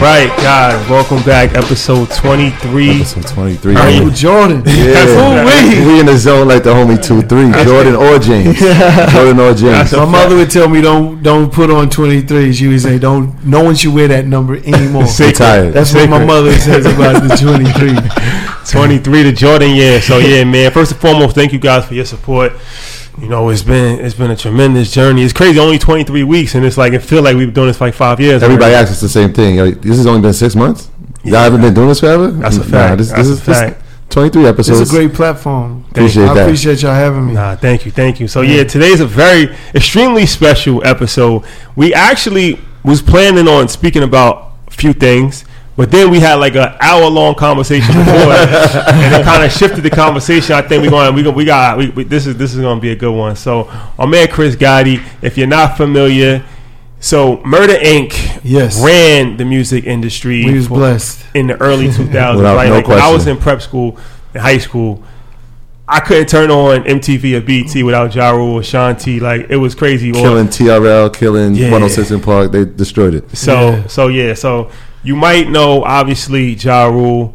right, guys, welcome back. Episode 23. Episode 23. Uncle Jordan. Yeah. We in the zone like the homie 2-3. Jordan or James. Jordan or James. My mother would tell me don't put on 23. She would say no one should wear that number anymore. Tired. That's what my mother says about the 23. 23 to Jordan, yeah. So yeah, man. First and foremost, thank you guys for your support. You know, it's been a tremendous journey. It's crazy, only 23 weeks, and it's like it feels like we've been doing this for like 5 years. Everybody asks us the same thing. Like, this has only been 6 months? Y'all haven't been doing this forever? That's a fact. This is 23 episodes. It's a great platform. I that. appreciate y'all having me. Thank you. So yeah, today's a very extremely special episode. We actually was planning on speaking about a few things, but then we had like an hour-long conversation before, and it kind of shifted the conversation. I think this is going to be a good one. So our man Chris Gotti, if you're not familiar, so Murder Inc. ran the music industry. We was blessed in the early 2000s. Right? No like when I was in prep school, in high school, I couldn't turn on MTV or BT without Ja Rule or Sean T. Like, it was crazy. Killing TRL, killing 106 in Park. They destroyed it. So you might know, obviously, Ja Rule,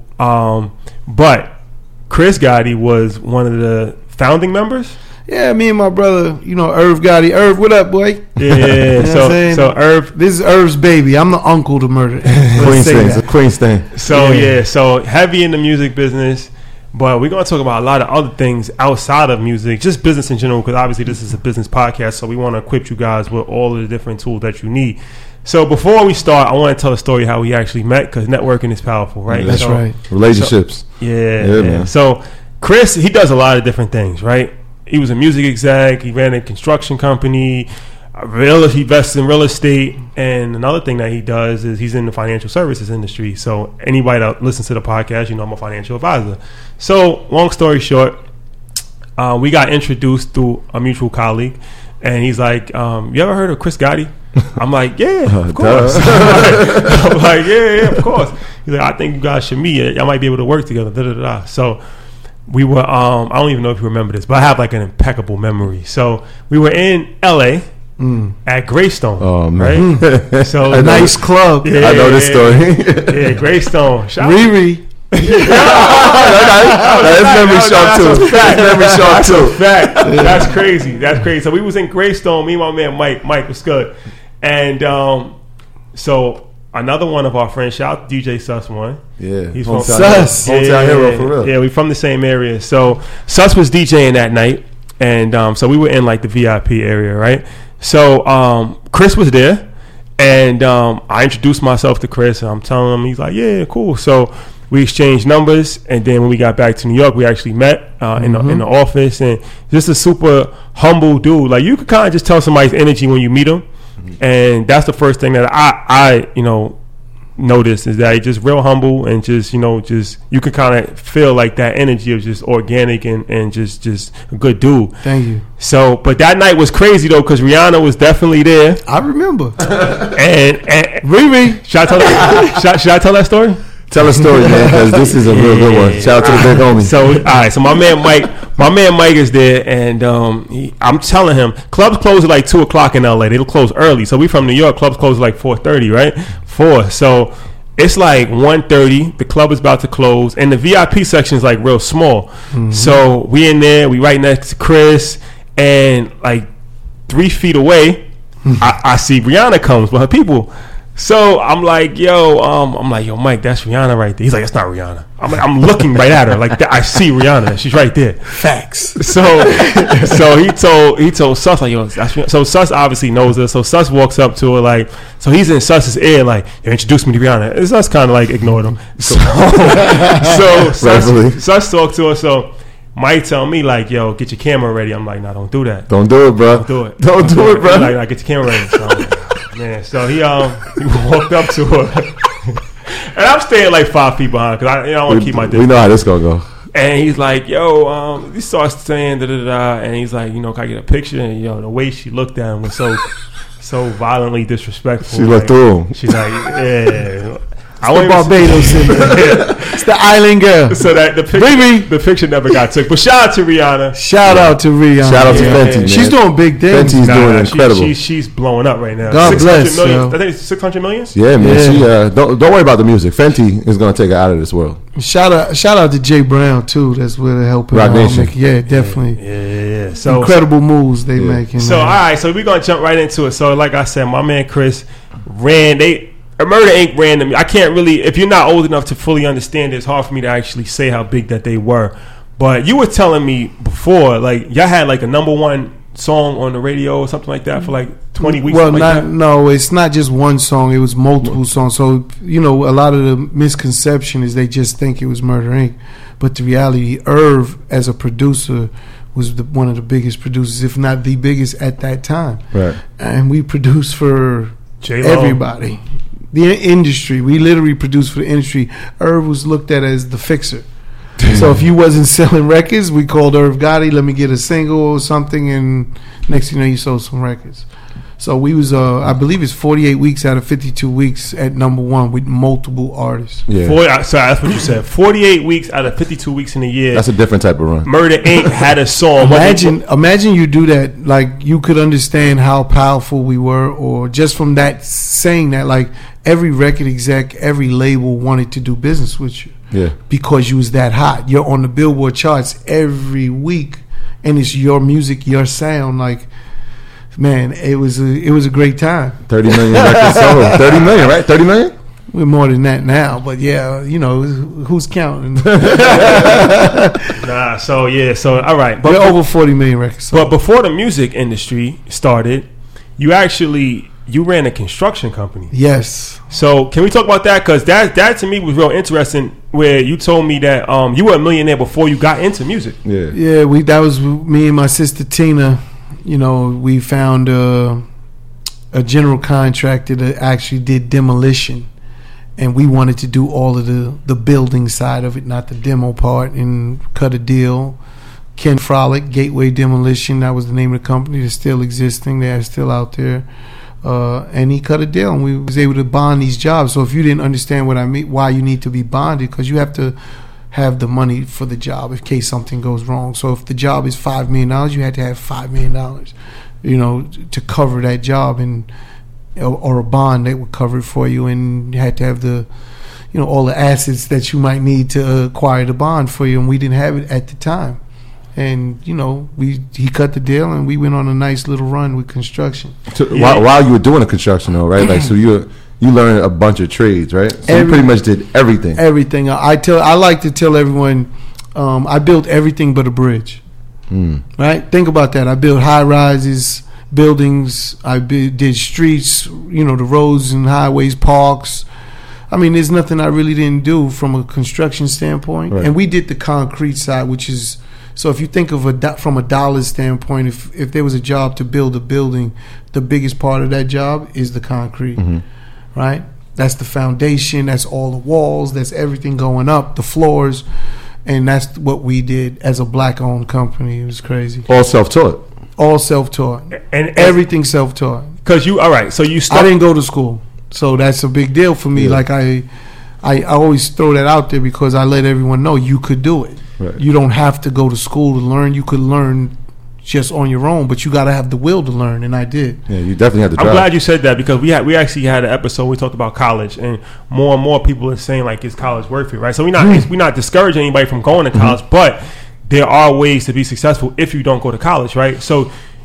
but Chris Gotti was one of the founding members. Yeah, me and my brother, Irv Gotti. Irv, what up, boy? Yeah. So Irv, this is Irv's baby. I'm the uncle to Murder. It's a Queen's thing. So heavy in the music business. But we're going to talk about a lot of other things outside of music, just business in general, because obviously this is a business podcast, so we want to equip you guys with all of the different tools that you need. So before we start, I want to tell a story how we actually met, because networking is powerful, right? That's right. Relationships. Man. So Chris, he does a lot of different things, right? He was a music exec. He ran a construction company. He invests in real estate, and another thing that he does is he's in the financial services industry. So anybody that listens to the podcast, I'm a financial advisor. So long story short, we got introduced through a mutual colleague, and he's like, "You ever heard of Chris Gotti?" I'm like, "Yeah, of course." I'm like, "Yeah, of course." He's like, "I think you guys should meet. Y'all might be able to work together." Da, da, da, da. So we were. I don't even know if you remember this, but I have like an impeccable memory. So we were in LA. At Greystone. Oh, man. Right? So a nice club. Yeah, I know this story. Yeah, Greystone. Riri. That's memory sharp too. Fact. That's crazy. So we was in Greystone. Me and my man Mike was good. And so another one of our friends, shout out to DJ Sus one. Yeah. He's from Sus. Hometown hero for real. Yeah, we from the same area. So Sus was DJing that night. And so we were in like the VIP area, right? So Chris was there, and I introduced myself to Chris, and I'm telling him, he's like, yeah, cool. So we exchanged numbers, and then when we got back to New York, we actually met in the office, and just a super humble dude. Like, you could kind of just tell somebody's energy when you meet him, and that's the first thing that I noticed, is that he's just real humble, and just you can kind of feel like that energy of just organic and just a good dude. Thank you. So, but that night was crazy though, because Rihanna was definitely there. I remember. and Riri, should I tell that story? Tell a story, man, because this is a real good one. Shout out to the big homie. So, all right. So my man Mike is there, and I'm telling him, clubs close at like 2:00 in LA. They'll close early. So we from New York. Clubs close at like 4:30, right? 4. So it's like 1:30. The club is about to close, and the VIP section is like real small. So we in there. We right next to Chris, and like 3 feet away, I see Rihanna comes with her people. So I'm like, yo, Mike, that's Rihanna right there. He's like, that's not Rihanna. I'm looking right at her, like I see Rihanna. She's right there. Facts. So he told Sus, like, yo, that's Rihanna. So Sus obviously knows her. So Sus walks up to her, like, so he's in Sus's ear, like, yo, introduce me to Rihanna. And Sus kind of like ignored him. So Sus talked to her. So Mike tell me, like, yo, get your camera ready. I'm like, nah, don't do that. Don't do it, bro. Don't do it, bro. Like, get your camera ready. So, man, so he walked up to her, and I'm staying like 5 feet behind, because I want to keep my distance. We know how this gonna go. And he's like, yo, he starts saying da da da, and he's like, can I get a picture? And the way she looked at him was so violently disrespectful. She looked through him. She's like, yeah. I Barbados in there. It's the island girl. So that the picture never got took. But shout out to Rihanna. Shout out to Rihanna. Shout out to Fenty, man. She's doing big things. Fenty's doing incredible. She's blowing up right now. God bless. Million, I think it's 600 million. Yeah, man. Yeah. She don't worry about the music. Fenty is gonna take her out of this world. Shout out to Jay Brown too. That's where they're helping. Rock Nation. Yeah, definitely. Yeah. So incredible moves they making. So all right, so we're gonna jump right into it. So like I said, my man Chris Murder Inc. ran them. I can't really, if you're not old enough to fully understand it, it's hard for me to actually say how big that they were. But you were telling me before, like y'all had like a #1 song on the radio or something like that for like 20 weeks. Well, no, it's not just one song. It was multiple songs. So, a lot of the misconception is they just think it was Murder Inc. But the reality, Irv, as a producer, was one of the biggest producers, if not the biggest at that time. Right. And we produced for J-Lo. Everybody. The industry. We literally produced for the industry. Irv was looked at as the fixer. So if you wasn't selling records, we called Irv Gotti, let me get a single or something, and next thing you know, you sold some records. So we was, I believe it's 48 weeks out of 52 weeks at #1 with multiple artists. Yeah. So that's what you said. 48 weeks out of 52 weeks in a year. That's a different type of run. Murder Inc. had a song. Imagine you do that. Like, you could understand how powerful we were, or just from that saying that, like, every record exec, every label wanted to do business with you. Yeah. Because you was that hot. You're on the Billboard charts every week, and it's your music, your sound. Like, man, it was a great time. 30 million records sold. 30 million, right? 30 million? We're more than that now, but yeah, who's counting? So all right. But we're over 40 million records sold. But before the music industry started, you ran a construction company. Yes. So can we talk about that? Because that to me was real interesting. Where you told me that you were a millionaire before you got into music. Yeah. Yeah. That was me and my sister Tina. We found a general contractor that actually did demolition, and we wanted to do all of the building side of it, not the demo part, and cut a deal. Ken Frolic, Gateway Demolition, that was the name of the company. They're still existing. They're still out there. And he cut a deal, and we was able to bond these jobs. So if you didn't understand what I mean, why you need to be bonded, because you have to have the money for the job in case something goes wrong. So if the job is $5 million, you had to have $5 million, to cover that job, or a bond that would cover it for you, and you had to have the, all the assets that you might need to acquire the bond for you, and we didn't have it at the time. And he cut the deal, and we went on a nice little run with construction. So while you were doing the construction, though, right? Like, so you learned a bunch of trades, right? So you pretty much did everything. Everything. I like to tell everyone, I built everything but a bridge. Right? Think about that. I built high rises, buildings. I did streets. The roads and highways, parks. I mean, there's nothing I really didn't do from a construction standpoint. Right. And we did the concrete side, which is. So if you think of from a dollar standpoint, if there was a job to build a building, the biggest part of that job is the concrete, right? That's the foundation. That's all the walls. That's everything going up, the floors, and that's what we did as a black-owned company. It was crazy. All self-taught. All self-taught, and everything self-taught. Because all right. So I didn't go to school, so that's a big deal for me. Yeah. Like I always throw that out there because I let everyone know you could do it. Right. You don't have to go to school to learn. You could learn just on your own, but you got to have the will to learn, and I did. Yeah, you definitely had the drive. I'm glad you said that because we actually had an episode where we talked about college, and more people are saying, like, is college worth it, right? So we're not discouraging anybody from going to college, but there are ways to be successful if you don't go to college, right? So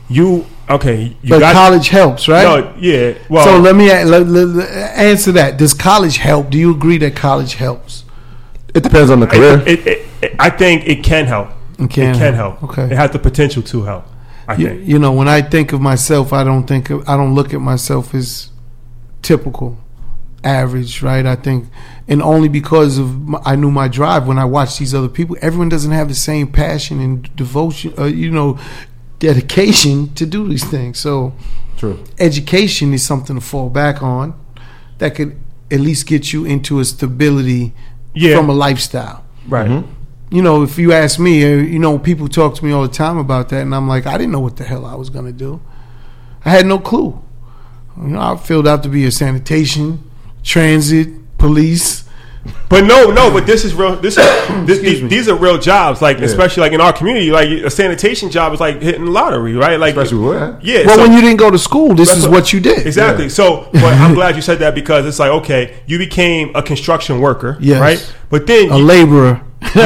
college helps, right? No, yeah. Well, so let me answer that. Does college help? Do you agree that college helps? It depends on the career. I think it can help. It can help. Okay. It has the potential to help. I think. When I think of myself, I don't look at myself as typical, average, right? I think, and only because I knew my drive when I watched these other people. Everyone doesn't have the same passion and devotion, dedication to do these things. So, true. Education is something to fall back on that could at least get you into a stability from a lifestyle. Right. Mm-hmm. If you ask me, people talk to me all the time about that, and I'm like, I didn't know what the hell I was going to do. I had no clue. I filled out to be a sanitation, transit, police. But but this is real. These are real jobs. Like especially like in our community, like a sanitation job is like hitting the lottery, right? Like especially what? Yeah. Well, when you didn't go to school, this is what you did. Exactly. Yeah. So, but I'm glad you said that because it's like okay, you became a construction worker, right? But then a laborer.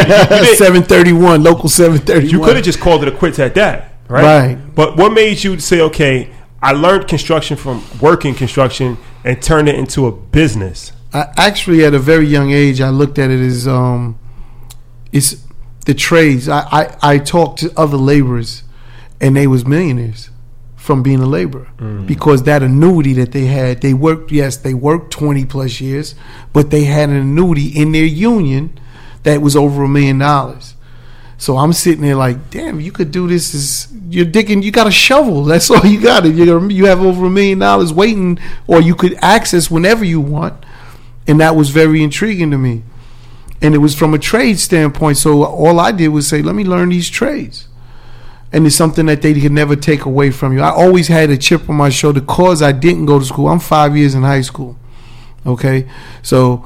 731 local 731. You could have just called it a quits at that, right? But what made you say, okay, I learned construction from working construction and turned it into a business? I actually, at a very young age, I looked at it as it's the trades. I talked to other laborers, and they was millionaires from being a laborer because that annuity that they had, they worked 20 plus years, but they had an annuity in their union that was over $1 million. So I'm sitting there like, damn, you could do this. You're digging. You got a shovel. That's all you got. You have over $1 million waiting, or you could access whenever you want. And that was very intriguing to me. And it was from a trade standpoint. So all I did was say, let me learn these trades. And it's something that they could never take away from you. I always had a chip on my shoulder because I didn't go to school. I'm 5 years in high school. Okay? So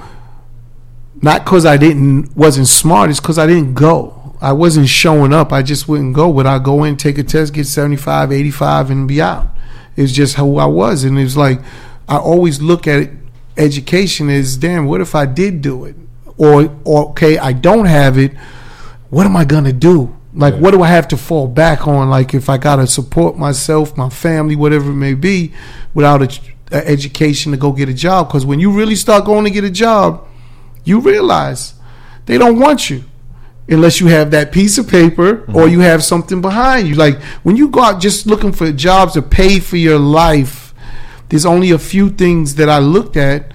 not because I wasn't smart. It's because I didn't go. I wasn't showing up. I just wouldn't go. But I go in, take a test, get 75, 85, and be out. It's just who I was. And it was like, I always look at it. Education is, damn, what if I did do it? Or okay, I don't have it. What am I going to do? Like, what do I have to fall back on? Like, if I got to support myself, my family, whatever it may be, without an education to go get a job. Because when you really start going to get a job, you realize they don't want you unless you have that piece of paper or you have something behind you. Like, when you go out just looking for jobs to pay for your life, there's only a few things that I looked at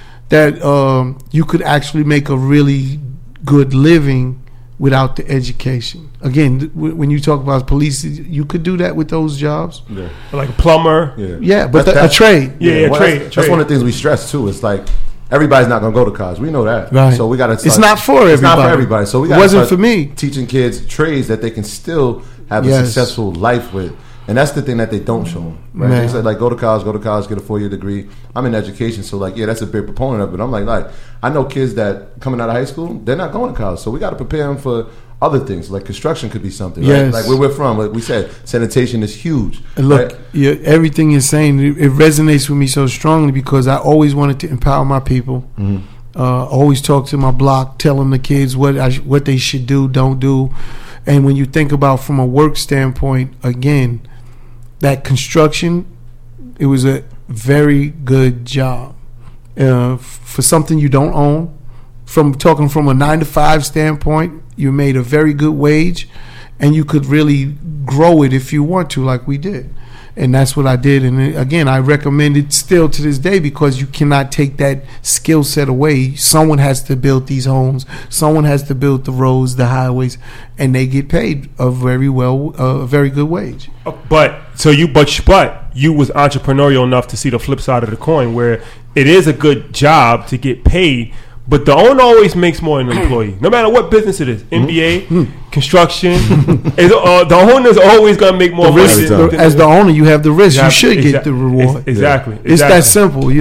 that you could actually make a really good living without the education. Again, when you talk about police, you could do that with those jobs. Yeah. Like a plumber. Yeah, but a trade. Yeah, trade. That's one of the things we stress too. It's like everybody's not going to go to college. We know that. Right. So we got to. It's not for everybody. It's not for everybody. So we got. It wasn't for me. Teaching kids trades that they can still have a successful life with. And that's the thing that they don't show them, right? They said, like, go to college, get a 4-year degree. I'm in education, so, like, yeah, that's a big proponent of it. I'm like, I know kids that coming out of high school, they're not going to college. So we got to prepare them for other things. Like, construction could be something, right? Like, where we're from, like we said, sanitation is huge. And look, everything you're saying, it resonates with me so strongly because I always wanted to empower my people. Always talk to my block, telling the kids what they should do, don't do. And when you think about from a work standpoint, again, that construction, it was a very good job for something you don't own. From a 9-to-5 standpoint, you made a very good wage, and you could really grow it if you want to, like we did. And that's what I did. And again, I recommend it still to this day because you cannot take that skill set away. Someone has to build these homes. Someone has to build the roads, the highways, and they get paid a very good wage. But you was entrepreneurial enough to see the flip side of the coin, where it is a good job to get paid. But the owner always makes more than an employee, no matter what business it is. NBA, construction, the owner's always going to make more money. As the owner, you have the risk. You should get the reward. Exactly. It's that simple.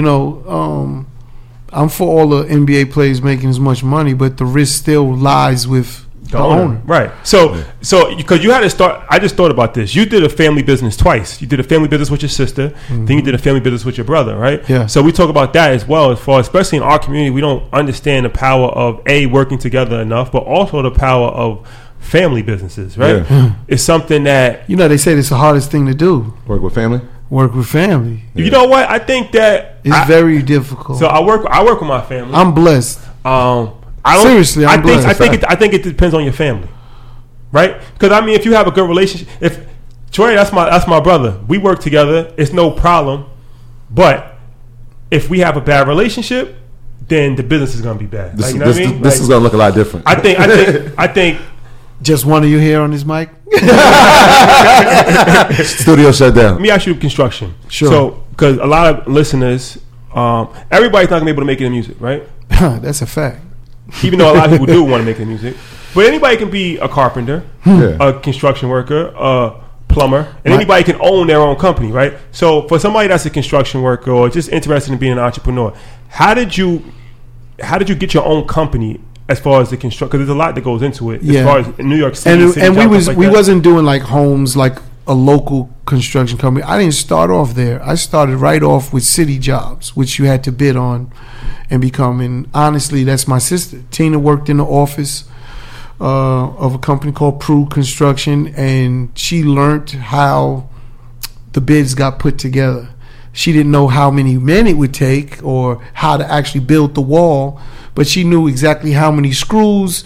I'm for all the NBA players making as much money, but the risk still lies with the owner. Right. So because you had to start, I just thought about this. You did a family business twice. You did a family business with your sister, then you did a family business with your brother, right? Yeah. So we talk about that as well, especially in our community. We don't understand the power of working together enough, but also the power of family businesses, right? Yeah. It's something that they say it's the hardest thing to do. Work with family. Yeah. You know what? I think that it's very difficult. So I work with my family. I'm blessed. Seriously, I think it depends on your family, right? Because I mean, if you have a good relationship, if Troy, that's my brother, we work together, it's no problem. But if we have a bad relationship, then the business is going to be bad. This is going to look a lot different. I think. Just one of you here on this mic. Studio shut down. Let me ask you construction. Sure. So, because a lot of listeners, everybody's not going to be able to make it in music, right? That's a fact. Even though a lot of people do want to make the music, but anybody can be a carpenter, a construction worker, a plumber, and anybody can own their own company, right? So for somebody that's a construction worker or just interested in being an entrepreneur, how did you how did you get your own company as far as the construction? Because there's a lot that goes into it. As far as in New York City, and we wasn't doing like homes like a local construction company. I didn't start off there. I started right off with city jobs, which you had to bid on and become. And honestly, that's my sister. Tina worked in the office of a company called Prue Construction, and she learned how the bids got put together. She didn't know how many men it would take or how to actually build the wall, but she knew exactly how many screws,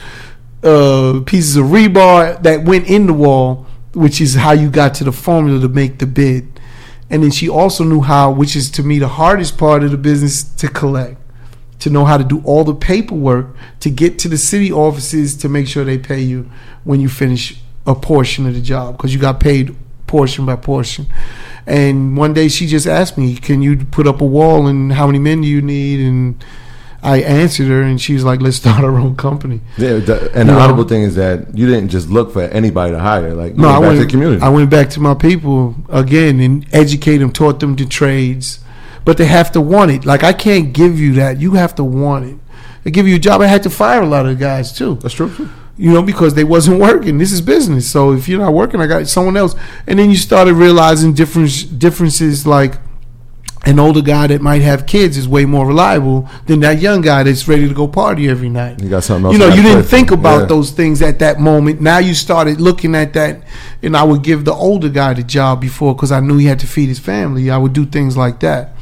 pieces of rebar that went in the wall, which is how you got to the formula to make the bid. And then she also knew how, which is to me the hardest part of the business, to collect, to know how to do all the paperwork to get to the city offices to make sure they pay you when you finish a portion of the job, because you got paid portion by portion. And one day she just asked me, can you put up a wall, and how many men do you need? And I answered her, and she was like, let's start our own company. Yeah, and the honorable thing is that you didn't just look for anybody to hire. Like, you went back to the community. I went back to my people again and educate them, taught them the trades. But they have to want it. Like, I can't give you that. You have to want it. They give you a job. I had to fire a lot of guys, too. That's true. You know, because they wasn't working. This is business. So if you're not working, I got someone else. And then you started realizing differences, like an older guy that might have kids is way more reliable than that young guy that's ready to go party every night. You got something else. You know, you didn't think about those things at that moment. Now you started looking at that, and I would give the older guy the job before because I knew he had to feed his family. I would do things like that.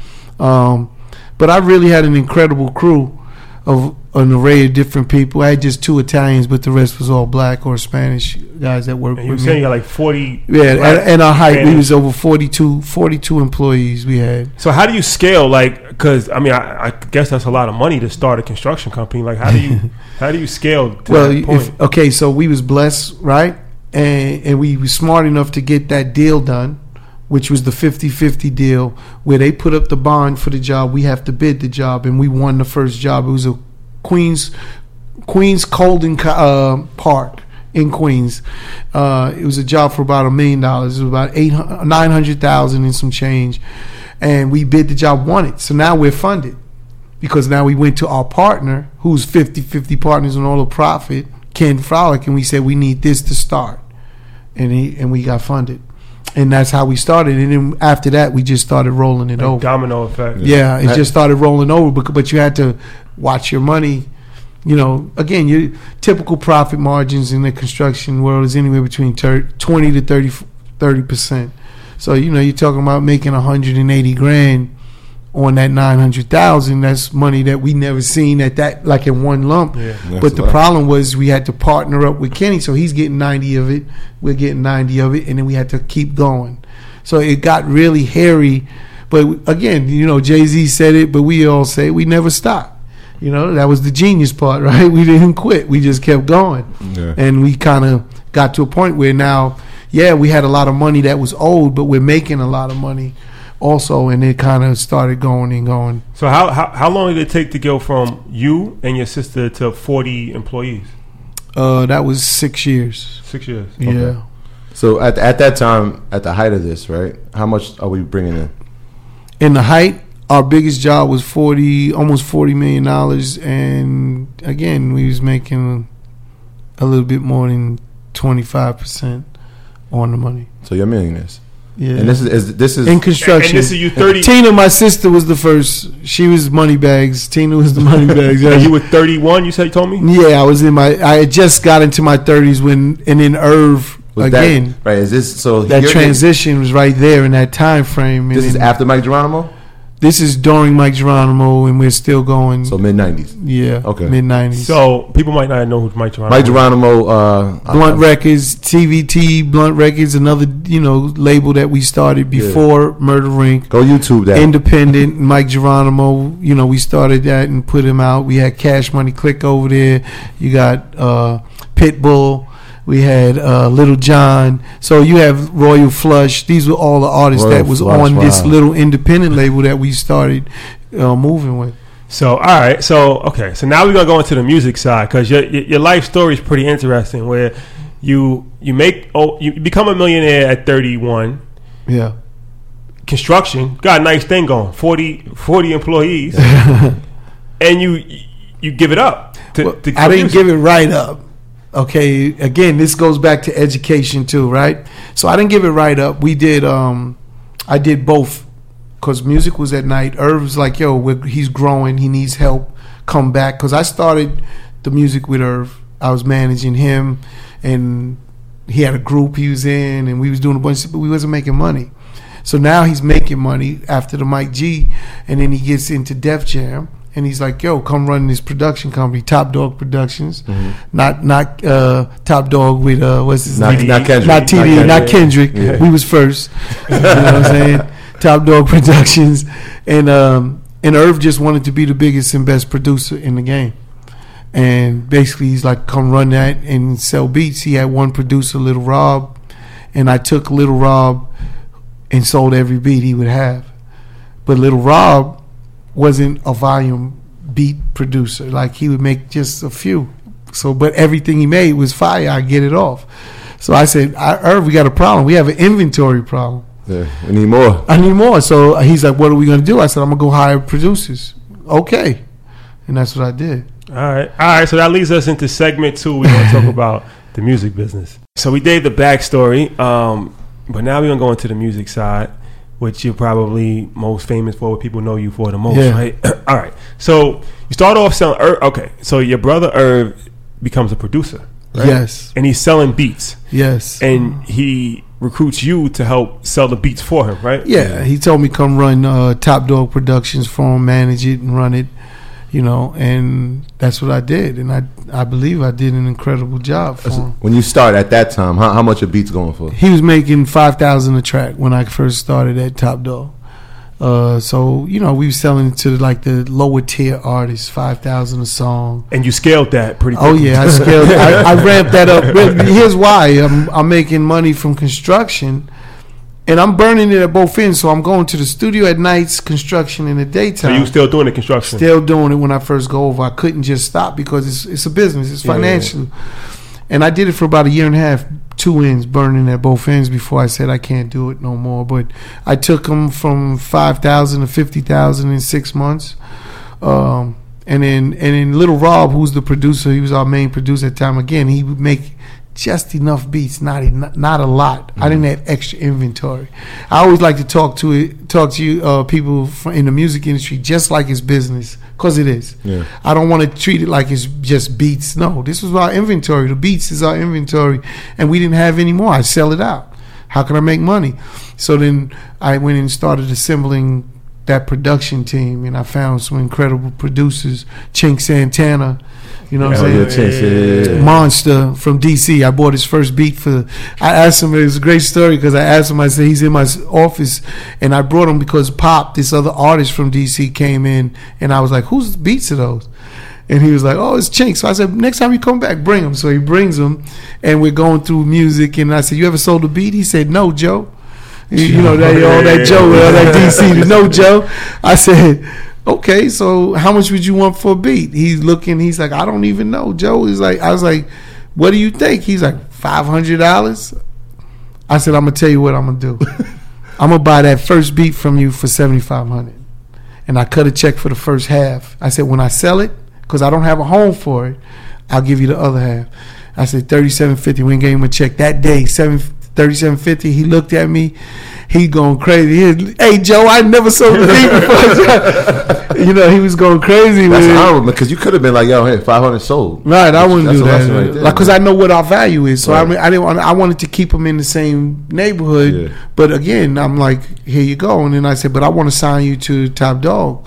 But I really had an incredible crew of an array of different people. I had just 2 Italians, but the rest was all black or Spanish guys that worked with me. You were saying you got like 40. Yeah, and our height, we was over 42 employees we had. So how do you scale? Like, because I mean, I guess that's a lot of money to start a construction company. Like, how do you scale to that point? So we was blessed, right? And we was smart enough to get that deal done, which was the 50-50 deal, where they put up the bond for the job. We have to bid the job, and we won the first job. It was a Queens Colden Park in Queens. It was a job for about $1 million. It was about $900,000 and some change, and we bid the job, won it. So now we're funded, because now we went to our partner, who's 50-50 partners on all the profit, Ken Frolic, and we said we need this to start, and we got funded. And that's how we started. And then after that, we just started rolling it over. Domino effect. Yeah, it just started rolling over. But you had to watch your money. You know, again, your typical profit margins in the construction world is anywhere between 20 to 30%. So, you know, you're talking about making $180,000 on that $900,000. That's money that we never seen at that, like in one lump. Yeah. But the problem was we had to partner up with Kenny, so he's getting 90 of it, we're getting 90 of it, and then we had to keep going. So it got really hairy. But again, you know, Jay-Z said it, but we all say we never stop. You know, that was the genius part, right? We didn't quit. We just kept going. Yeah. And we kind of got to a point where now, yeah, we had a lot of money that was owed, but we're making a lot of money also, and it kind of started going and going. So how long did it take to go from you and your sister to 40 employees? That was 6 years. 6 years. Yeah. Okay. So at that time, at the height of this, right? How much are we bringing in? In the height, our biggest job was almost $40 million, and again, we was making a little bit more than 25% on the money. So you're millionaires. Yeah. And this is in construction. And this is you 30. Tina, my sister, was the first. She was money bags. Tina was the money bags. And you were 31. You said you told me. Yeah, I had just got into my 30s and then Irv was again. Right? Is this so? That transition was right there in that time frame. This is after Mike Geronimo. This is during Mike Geronimo, and we're still going. So mid-90s. Yeah. Okay. Mid-90s. So people might not know who Mike Geronimo. Mike Geronimo, Blunt Records, TVT, Blunt Records, another label that we started before Murder Inc. Go YouTube that. Independent. Mike Geronimo. We started that and put him out. We had Cash Money Click over there. You got Pitbull. We had Little John. So you have Royal Flush. These were all the artists that was on this little independent label that we started moving with. So, all right. So, okay. So now we're going to go into the music side, because your life story is pretty interesting, where you become a millionaire at 31. Yeah. Construction. Got a nice thing going. 40 employees. And you give it up. I didn't give it right up. Okay, again, this goes back to education too, right? So I didn't give it right up. We did. I did both because music was at night. Irv was like, "Yo, he's growing. He needs help. Come back." Because I started the music with Irv. I was managing him, and he had a group he was in, and we was doing a bunch of, but we wasn't making money. So now he's making money after the Mike G, and then he gets into Def Jam, and he's like, "Yo, come run this production company, Top Dog Productions." Not Top Dog with what's his name? Not Kendrick. Not TD, not Kendrick. Yeah. We was first. You know what I'm saying? Top Dog Productions, and Irv just wanted to be the biggest and best producer in the game. And basically, he's like, "Come run that and sell beats." He had one producer, Little Rob, and I took Little Rob and sold every beat he would have. But Little Rob wasn't a volume beat producer. Like, he would make just a few. So, but everything he made was fire. I get it off. So I said, Irv, we got a problem. We have an inventory problem. Yeah, I need more. I need more. So he's like, "What are we going to do?" I said, "I'm going to go hire producers." Okay. And that's what I did. All right. So that leads us into segment 2. We're going to talk about the music business. So we did the backstory, but now we're going to go into the music side, which you're probably most famous for, what people know you for the most, right? All right. So you start off selling. Okay. So your brother Irv becomes a producer, right? Yes. And he's selling beats. Yes. And he recruits you to help sell the beats for him, right? Yeah. He told me come run Top Dog Productions for him, manage it and run it. You know, and that's what I did, and I believe I did an incredible job for him. When you start at that time, how much are beats going for? He was making $5,000 a track when I first started at Top Dog. So you know, we were selling to like the lower tier artists, $5,000 a song. And you scaled that pretty quickly. Oh yeah, I scaled. I ramped that up. But here's why: I'm making money from construction. And I'm burning it at both ends, so I'm going to the studio at nights, construction in the daytime. So you still doing the construction? Still doing it when I first go over. I couldn't just stop because it's a business. It's financial. And I did it for about a year and a half, 2 ends, burning at both ends before I said I can't do it no more. But I took them from 5,000 to 50,000 in 6 months. And then Little Rob, who's the producer, he was our main producer at the time. Again, he would make just enough beats, not a lot. I didn't have extra inventory. I always like to talk to you people in the music industry just like it's business, because it is. Yeah. I don't want to treat it like it's just beats. No, this was our inventory. The beats is our inventory, and we didn't have any more. I sell it out. How can I make money? So then I went and started assembling that production team, and I found some incredible producers. Chink Santana, you know what I'm saying? Yeah. Monster from DC. I bought his first beat I asked him, it was a great story because I asked him, I said, he's in my office, and I brought him because Pop, this other artist from DC, came in, and I was like, whose beats are those? And he was like, oh, it's Chink. So I said, next time you come back, bring him. So he brings him, and we're going through music, and I said, you ever sold a beat? He said, no, Joe. You know, all that Joe, all that DC, no, Joe. I said, okay, so how much would you want for a beat? He's like, I don't even know. Joe is like, I was like, what do you think? He's like, $500. I said, I'm gonna tell you what I'm gonna do. I'm gonna buy that first beat from you for $7,500, and I cut a check for the first half. I said, when I sell it, because I don't have a home for it, I'll give you the other half. I said $37.50. We gave him a check that day, $37.50. He looked at me. He going crazy. Hey, Joe, I never sold a beat before. You know, he was going crazy. That's honorable, because you could have been like, yo, hey, 500 sold. Right, I wouldn't do that. Right there, like, because I know what our value is. So right. I wanted to keep them in the same neighborhood. Yeah. But again, I'm like, here you go. And then I said, but I want to sign you to Top Dog.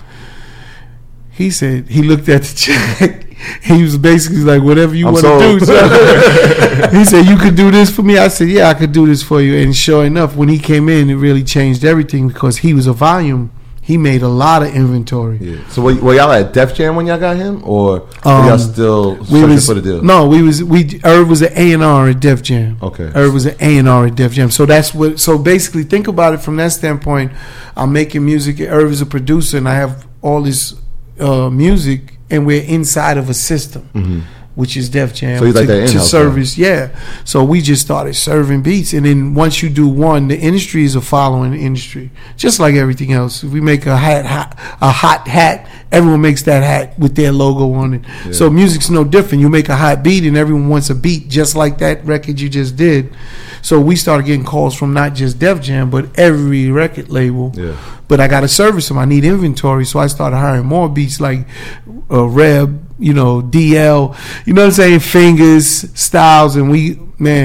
He said, he looked at the check. He was basically like, whatever you want to do. So he said, you could do this for me? I said, yeah, I could do this for you. And sure enough, when he came in, it really changed everything, because he was a volume. He made a lot of inventory. Yeah. So were y'all at Def Jam when y'all got him, or were y'all still searching for the deal? No, Irv was an A&R at Def Jam. Okay. Irv was an A&R at Def Jam. So so basically, think about it from that standpoint. I'm making music. Irv is a producer, and I have all this music, and we're inside of a system, which is Def Jam. So you like that in-house, to service, yeah. So we just started serving beats, and then once you do one, the industry is a following industry, just like everything else. If we make a hot hat, everyone makes that hat with their logo on it. Yeah. So music's no different. You make a hot beat and everyone wants a beat just like that record you just did. So we started getting calls from not just Def Jam, but every record label. Yeah. But I got to service them. I need inventory. So I started hiring more beats like Reb, DL, you know what I'm saying, Fingers, Styles, and we,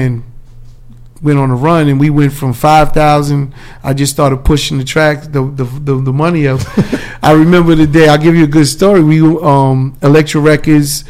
went on a run, and we went from 5,000. I just started pushing the tracks, the money up. I remember the day. I'll give you a good story. We Elektra Records,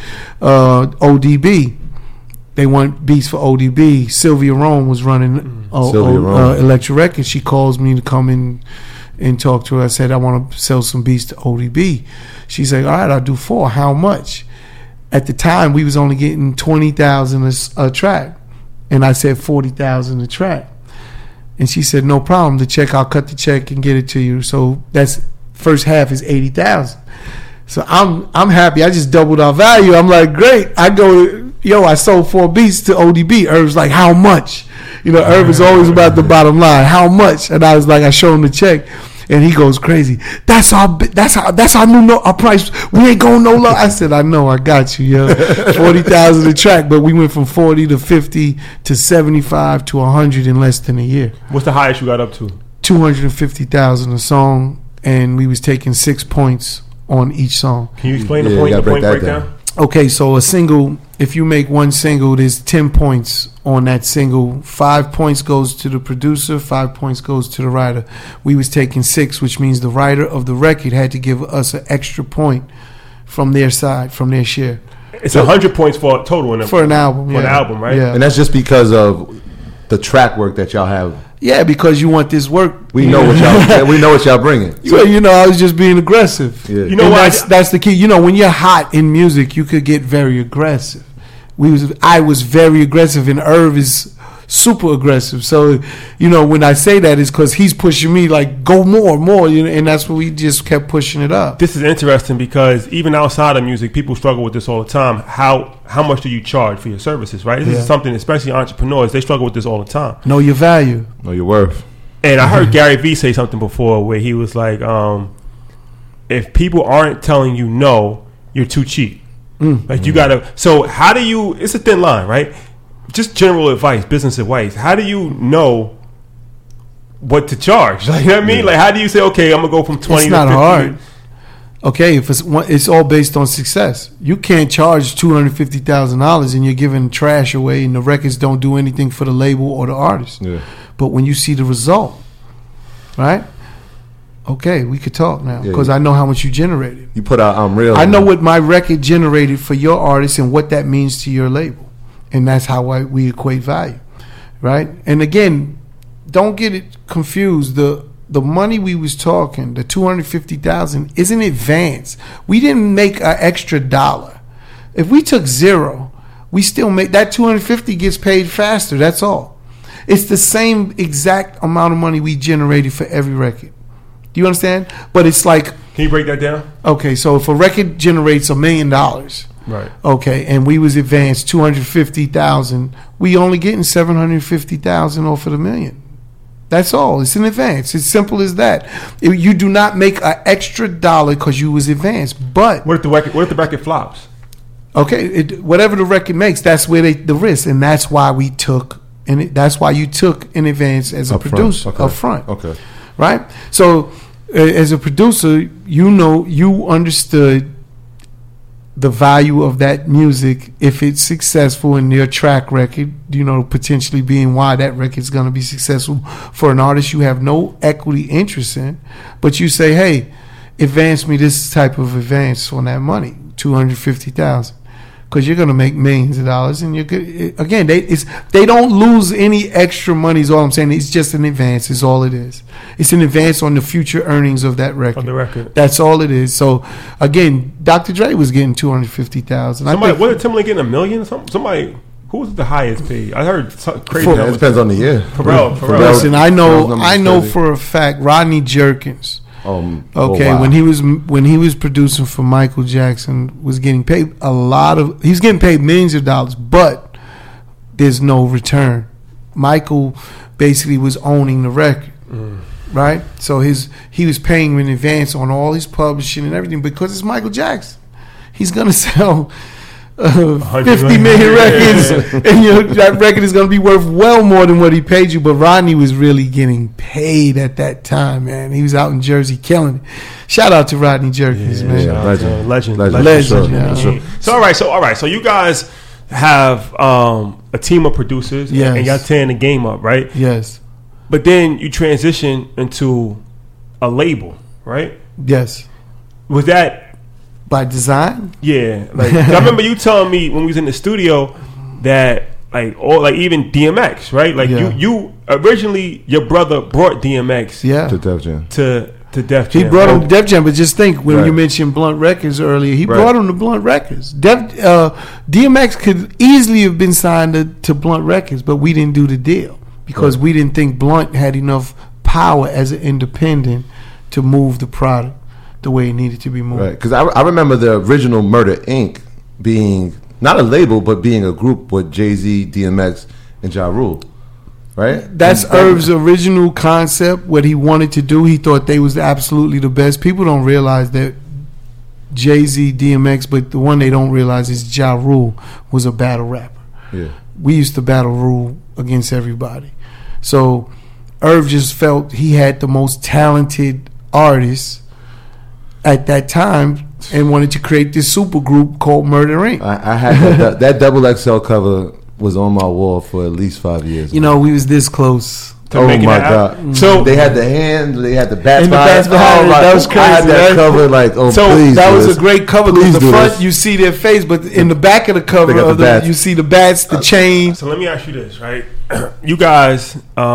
ODB. They want beats for ODB. Sylvia Rome was running Elektra Records. She calls me to come in and talk to her. I said, I want to sell some beats to ODB. She's like, all right, I'll do 4. How much? At the time, we was only getting 20,000 a track. And I said 40,000 a track. And she said, no problem. The check, I'll cut the check and get it to you. So that's first half is 80,000. So I'm happy. I just doubled our value. I'm like, great. I go, I sold 4 beats to ODB. Irv's like, how much? Irv is always about the bottom line. How much? And I was like, I show him the check. And he goes crazy. That's our new our price. We ain't going no low. I said, I know, I got you, yo. 40,000 a track, but we went from 40 to 50 to 75 to 100 in less than a year. What's the highest you got up to? 250,000 a song, and we was taking 6 points on each song. Can you explain the point breakdown? Okay, so a single, if you make one single, there's 10 points on that single. 5 points goes to the producer, 5 points goes to the writer. We was taking 6, which means the writer of the record had to give us an extra point from their side, from their share. It's 100 points for a total for an album. For an album, right? Yeah. And that's just because of the track work that y'all have. Yeah, because you want this work. We know what y'all bringing. So, I was just being aggressive. Yeah. That's the key. When you're hot in music, you could get very aggressive. I was very aggressive, and Irv is super aggressive. So, when I say that, it's because he's pushing me like, go more, and that's what we just kept pushing it up. This is interesting because even outside of music, people struggle with this all the time. How much do you charge for your services, right? This is something, especially entrepreneurs, they struggle with this all the time. Know your value. Know your worth. And I heard Gary Vee say something before where he was like, if people aren't telling you no, you're too cheap. Like you gotta. So how do you? It's a thin line, right? Just general advice, business advice. How do you know what to charge? Like, you know what I mean? Like, how do you say, okay, I'm gonna go from 20 to 50? It's not hard. Okay, if it's all based on success. You can't charge $250,000 and you're giving trash away, and the records don't do anything for the label or the artist. Yeah. But when you see the result, right? Okay, we could talk now because I know how much you generated. You put out Real. I know what my record generated for your artist and what that means to your label, and that's how we equate value, right? And again, don't get it confused. The money we was talking, the $250,000, is in advance. We didn't make an extra dollar. If we took 0, we still make that $250 gets paid faster. That's all. It's the same exact amount of money we generated for every record. Do you understand? But it's like... Can you break that down? Okay, so if a record generates $1 million... Right. Okay, and we was advanced $250,000, we only getting $750,000 off of the $1 million. That's all. It's in advance. It's simple as that. You do not make an extra dollar because you was advanced. But... What if the record flops? Okay, whatever the record makes, that's where the risk. And that's why we took... And that's why you took in advance as a producer up front. Okay. Right? So, as a producer, you understood the value of that music if it's successful in your track record, potentially being why that record's going to be successful for an artist you have no equity interest in. But you say, hey, advance me this type of advance on that money, $250,000. Because you're going to make millions of dollars, and you're good. Again, they don't lose any extra money. Is all I'm saying. It's just an advance. Is all it is. It's an advance on the future earnings of that record. On the record. That's all it is. So again, Dr. Dre was getting $250,000. What did Timbaland getting $1 million? Somebody. Who was the highest paid? I heard crazy. It depends on the year. Pharrell. Listen, I know for a fact Rodney Jerkins. Wow. When he was producing for Michael Jackson, was getting paid he's getting paid millions of dollars, but there's no return. Michael basically was owning the record. right? So he was paying in advance on all his publishing and everything because it's Michael Jackson. He's gonna sell 50 million records, and that record is gonna be worth well more than what he paid you. But Rodney was really getting paid at that time, man. He was out in Jersey killing it. Shout out to Rodney Jerkins, man. Legend. Yeah. So all right. So you guys have a team of producers, and y'all tearing the game up, right? Yes. But then you transition into a label, right? Yes. Was that by design? Yeah. Like I remember you telling me when we was in the studio that even DMX, right? Like you originally your brother brought DMX to Def Jam. To Def Jam. He brought him to Def Jam, but just think when you mentioned Blunt Records earlier, he brought him to Blunt Records. DMX could easily have been signed to Blunt Records, but we didn't do the deal because we didn't think Blunt had enough power as an independent to move the product the way it needed to be moved. Right, because I remember the original Murder Inc. being not a label, but being a group with Jay-Z, DMX, and Ja Rule. Right? That's Irv's original concept, what he wanted to do. He thought they was absolutely the best. People don't realize that Jay-Z, DMX, but the one they don't realize is Ja Rule was a battle rapper. Yeah. We used to battle Rule against everybody. So Irv just felt he had the most talented artists at that time and wanted to create this super group called Murder Inc. I had that double XL cover was on my wall for at least 5 years. You know, we was this close. Oh my God! Mm-hmm. So they had the hand, they had the bats behind. That was crazy. I had that cover like, please. That was a great cover. Because the front you see their face, but in the back of the cover you see the bats, the chain. So let me ask you this, right? You guys,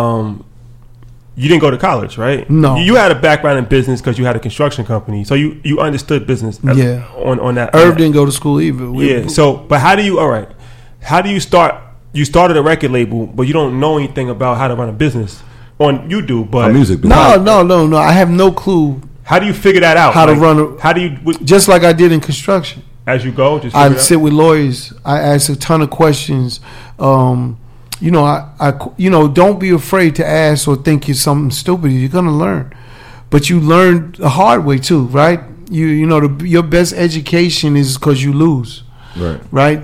you didn't go to college, right? No. You had a background in business because you had a construction company, so you understood business. On that. Irv didn't go to school either. So, but how do you start? You started a record label, but you don't know anything about how to run a business. You do, but a music business. No. I have no clue. How do you figure that out? How to run? How do you? Just like I did in construction. As you go, I sit with lawyers. I ask a ton of questions. I don't be afraid to ask or think you're something stupid. You're gonna learn, but you learn the hard way too, right? Your best education is because you lose, right?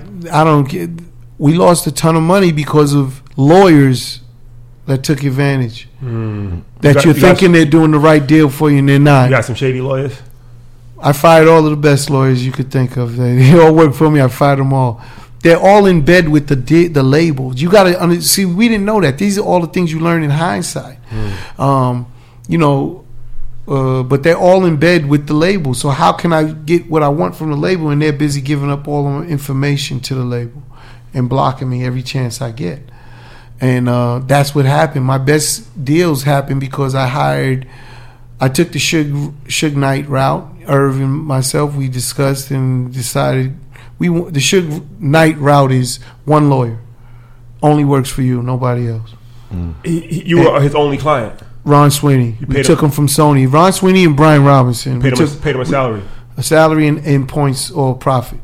We lost a ton of money because of lawyers that took advantage. That you're thinking they're doing the right deal for you and they're not. You got some shady lawyers? I fired all of the best lawyers you could think of. They all work for me. I fired them all. They're all in bed with the labels. You got to see. We didn't know that. These are all the things you learn in hindsight. But they're all in bed with the label. So how can I get what I want from the label? And they're busy giving up all the information to the label and blocking me every chance I get. And that's what happened. My best deals happened because I took the Suge Knight route. Irv and myself, we discussed and decided the Suge Knight route is one lawyer. Only works for you, nobody else. You were his only client? Ron Sweeney. We took him from Sony. Ron Sweeney and Brian Robinson. Paid him a salary. A salary and points or profit.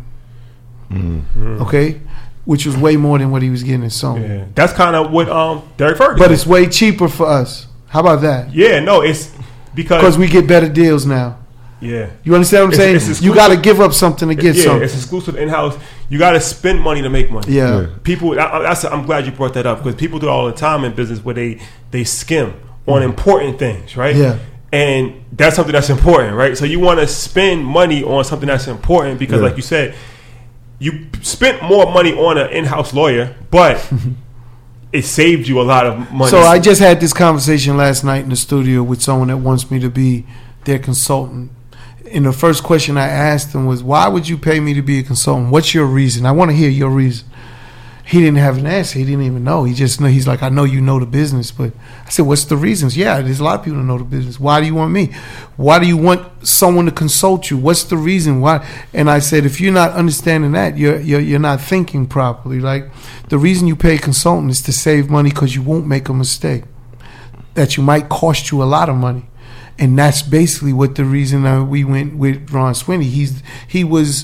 Okay? Which was way more than what he was getting at Sony. Yeah. That's kind of what Derek Ferguson. But it's way cheaper for us. How about that? Yeah, no, it's because we get better deals now. Yeah. You understand what I'm saying? You got to give up something to get something. Yeah, it's exclusive in-house. You got to spend money to make money. Yeah. People, I'm glad you brought that up because people do it all the time in business where they skim on important things, right? Yeah. And that's something that's important, right? So you want to spend money on something that's important because, like you said, you spent more money on an in-house lawyer, but it saved you a lot of money. So I just had this conversation last night in the studio with someone that wants me to be their consultant. And the first question I asked him was, why would you pay me to be a consultant? What's your reason? I want to hear your reason. He didn't have an answer. He didn't even know. He's like, I know you know the business, but I said, what's the reasons? Yeah, there's a lot of people that know the business. Why do you want me? Why do you want someone to consult you? What's the reason? Why? And I said, if you're not understanding that, you're not thinking properly. Like, the reason you pay a consultant is to save money because you won't make a mistake that you might cost you a lot of money. And that's basically what the reason we went with Ron Sweeney. He was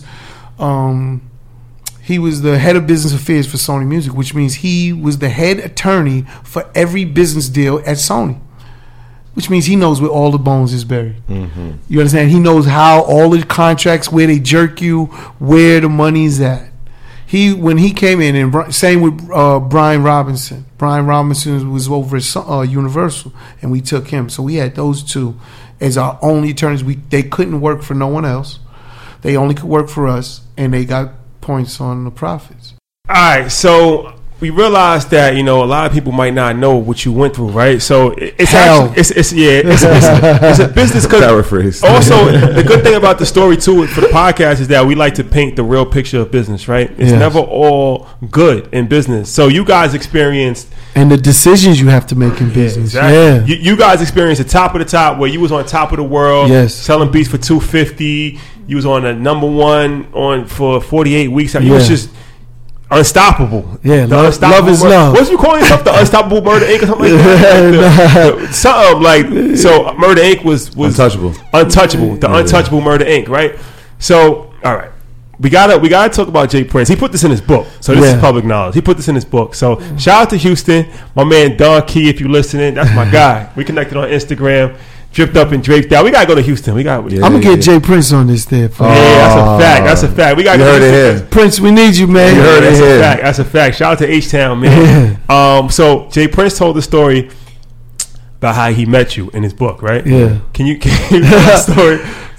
the head of business affairs for Sony Music, which means he was the head attorney for every business deal at Sony. which means he knows where all the bones is buried. Mm-hmm. You understand? He knows how all the contracts, where they jerk you, where the money's at. When he came in, and same with Brian Robinson. Brian Robinson was over at Universal, and we took him. So we had those two as our only attorneys. They couldn't work for no one else. They only could work for us, and they got points on the profits. All right, so we realized that, a lot of people might not know what you went through, right? So it's hell. Actually, it's a business. Paraphrase. Also, the good thing about the story too for the podcast is that we like to paint the real picture of business, right? It's never all good in business. So you guys experienced, and the decisions you have to make in business. Exactly. You guys experienced the top of the top, where you was on top of the world, selling beats for $250. You was on a number one for 48 weeks. You was just unstoppable. Yeah, love is love. What you calling yourself? The Unstoppable Murder Inc. or something like that? Something like, so Murder Inc. was untouchable. The Untouchable Murder Inc. Right? So, all right. We gotta talk about J. Prince. He put this in his book, so this is public knowledge. He put this in his book. So shout out to Houston, my man Don Key, if you listening. That's my guy. We connected on Instagram. Dripped up and draped out. We gotta go to Houston. I'm gonna get J. Prince on this there. That's a fact. We gotta go to Houston. Prince, we need you, man. You heard it here. That's a fact. Shout out to H-Town, man. So J. Prince told the story about how he met you in his book, right? Yeah. Can you tell the story?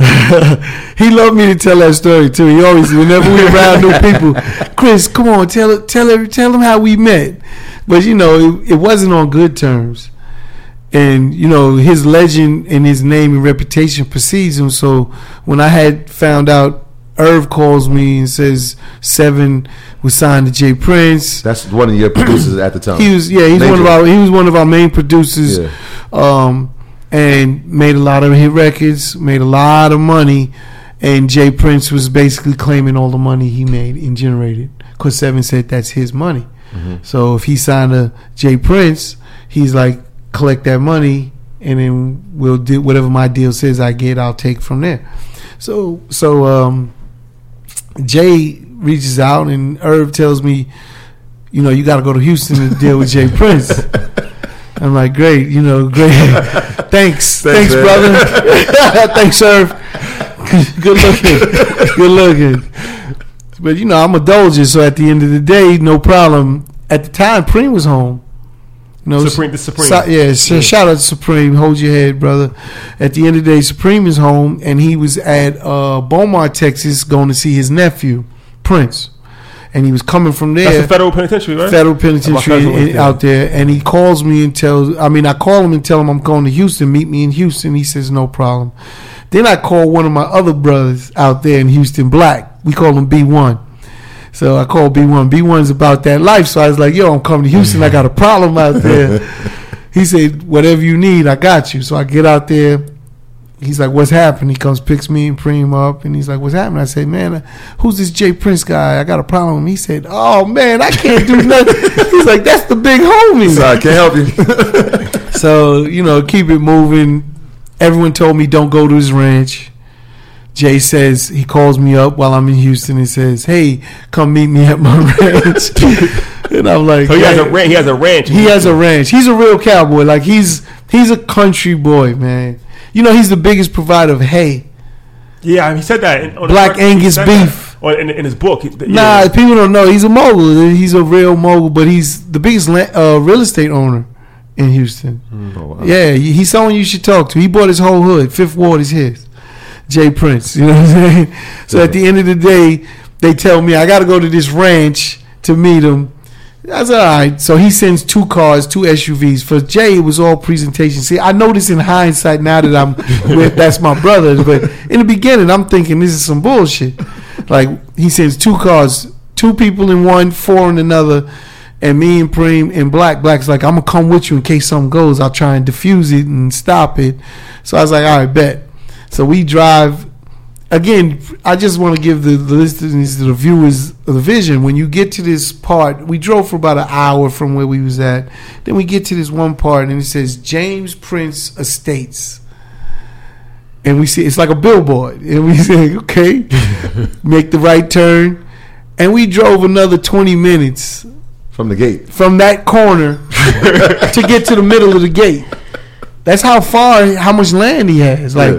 He loved me to tell that story too. He always, whenever we around new people, Chris, come on, tell them how we met. But it wasn't on good terms. And, his legend and his name and reputation precedes him. So when I had found out, Irv calls me and says 7 was signed to J. Prince. That's one of your producers at the time. He was one of our main producers. Yeah. And made a lot of hit records, made a lot of money. And J. Prince was basically claiming all the money he made and generated, because 7 said that's his money. Mm-hmm. So if he signed to J. Prince, he's like, collect that money, and then we'll do whatever my deal says I get, I'll take from there. So Jay reaches out, and Irv tells me, you got to go to Houston to deal with J. Prince. I'm like, great, great. Thanks, brother. Thanks, Irv. Good looking. But I'm a Doja, so at the end of the day, no problem. At the time, Preem was home. Supreme. Shout out to Supreme. Hold your head, brother. At the end of the day, Supreme is home, and he was at Beaumont, Texas, going to see his nephew, Prince. And he was coming from there. That's the federal penitentiary, right? Federal penitentiary out there. And he calls me and I call him and tell him I'm going to Houston. Meet me in Houston. He says, no problem. Then I call one of my other brothers out there in Houston, Black. We call him B1. So I called B1. B1's about that life. So I was like, yo, I'm coming to Houston. I got a problem out there. He said, whatever you need, I got you. So I get out there. He's like, what's happening? He comes, picks me and Preem up. And he's like, what's happening? I say, man, who's this J. Prince guy? I got a problem with him. He said, oh, man, I can't do nothing. He's like, that's the big homie. Sorry, I can't help you. So, keep it moving. Everyone told me don't go to his ranch. Jay says, he calls me up while I'm in Houston and says, hey, come meet me at my ranch. And I'm like, so he has a ranch. He has a ranch. He's a real cowboy. Like, he's a country boy, man. He's the biggest provider of hay. Yeah, he said that. Black Angus beef. In his book. Nah, people don't know. He's a mogul. He's a real mogul, but he's the biggest real estate owner in Houston. Oh, wow. Yeah, he's someone you should talk to. He bought his whole hood. Fifth Ward is his. J. Prince, you know what I'm saying? So at the end of the day, they tell me I got to go to this ranch to meet him. That's all right. So he sends 2 cars, 2 SUVs. For Jay, it was all presentation. See, I know this in hindsight now that I'm with, that's my brother. But in the beginning, I'm thinking this is some bullshit. Like, he sends 2 cars, 2 people in one, 4 in another, and me and Preem and Black's like, I'm going to come with you in case something goes. I'll try and diffuse it and stop it. So I was like, all right, bet. So we drive. Again, I just want to give the listeners, the viewers, the vision. When you get to this part, we drove for about an hour from where we was at. Then we get to this one part, and it says James Prince Estates. And we see it's like a billboard. And we say, okay, make the right turn. And we drove another 20 minutes from the gate, from that corner to get to the middle of the gate. That's how much land he has. Like,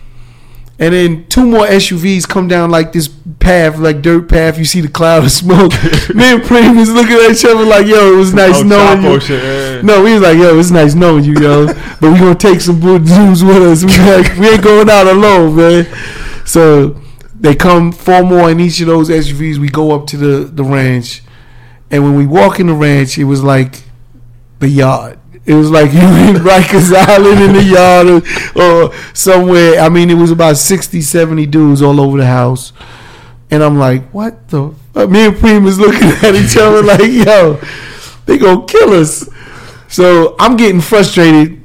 and then 2 more SUVs come down like this path, like dirt path. You see the cloud of smoke. Me and Preem is looking at each other like, yo, it was nice knowing you. Shit, no, we was like, yo, it was nice knowing you, yo. But we gonna take some dudes with us. We ain't going out alone, man. So they come 4 more in each of those SUVs. We go up to the ranch, and when we walk in the ranch, it was like the yard. It was like you in Rikers Island in the yard or somewhere. I mean, it was about 60, 70 dudes all over the house. And I'm like, what the fuck? Me and Preem is looking at each other like, yo, they gonna kill us. So I'm getting frustrated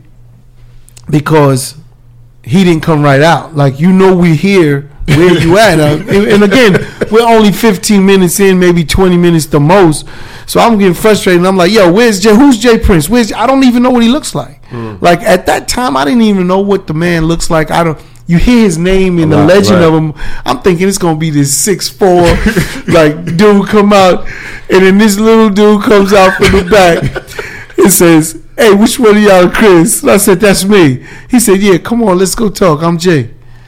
because he didn't come right out. Like, we're here. Where you at? And again, we're only 15 minutes in, maybe 20 minutes the most. So I'm getting frustrated. And I'm like, yo, where's Jay? Who's Jay Prince? I don't even know what he looks like. Like, at that time, I didn't even know what the man looks like. You hear his name and the legend of him. I'm thinking it's gonna be this 6'4" like dude come out, and then this little dude comes out from the back. It says, "Hey, which one of y'all, Chris?" And I said, "That's me." He said, "Yeah, come on, let's go talk. I'm Jay."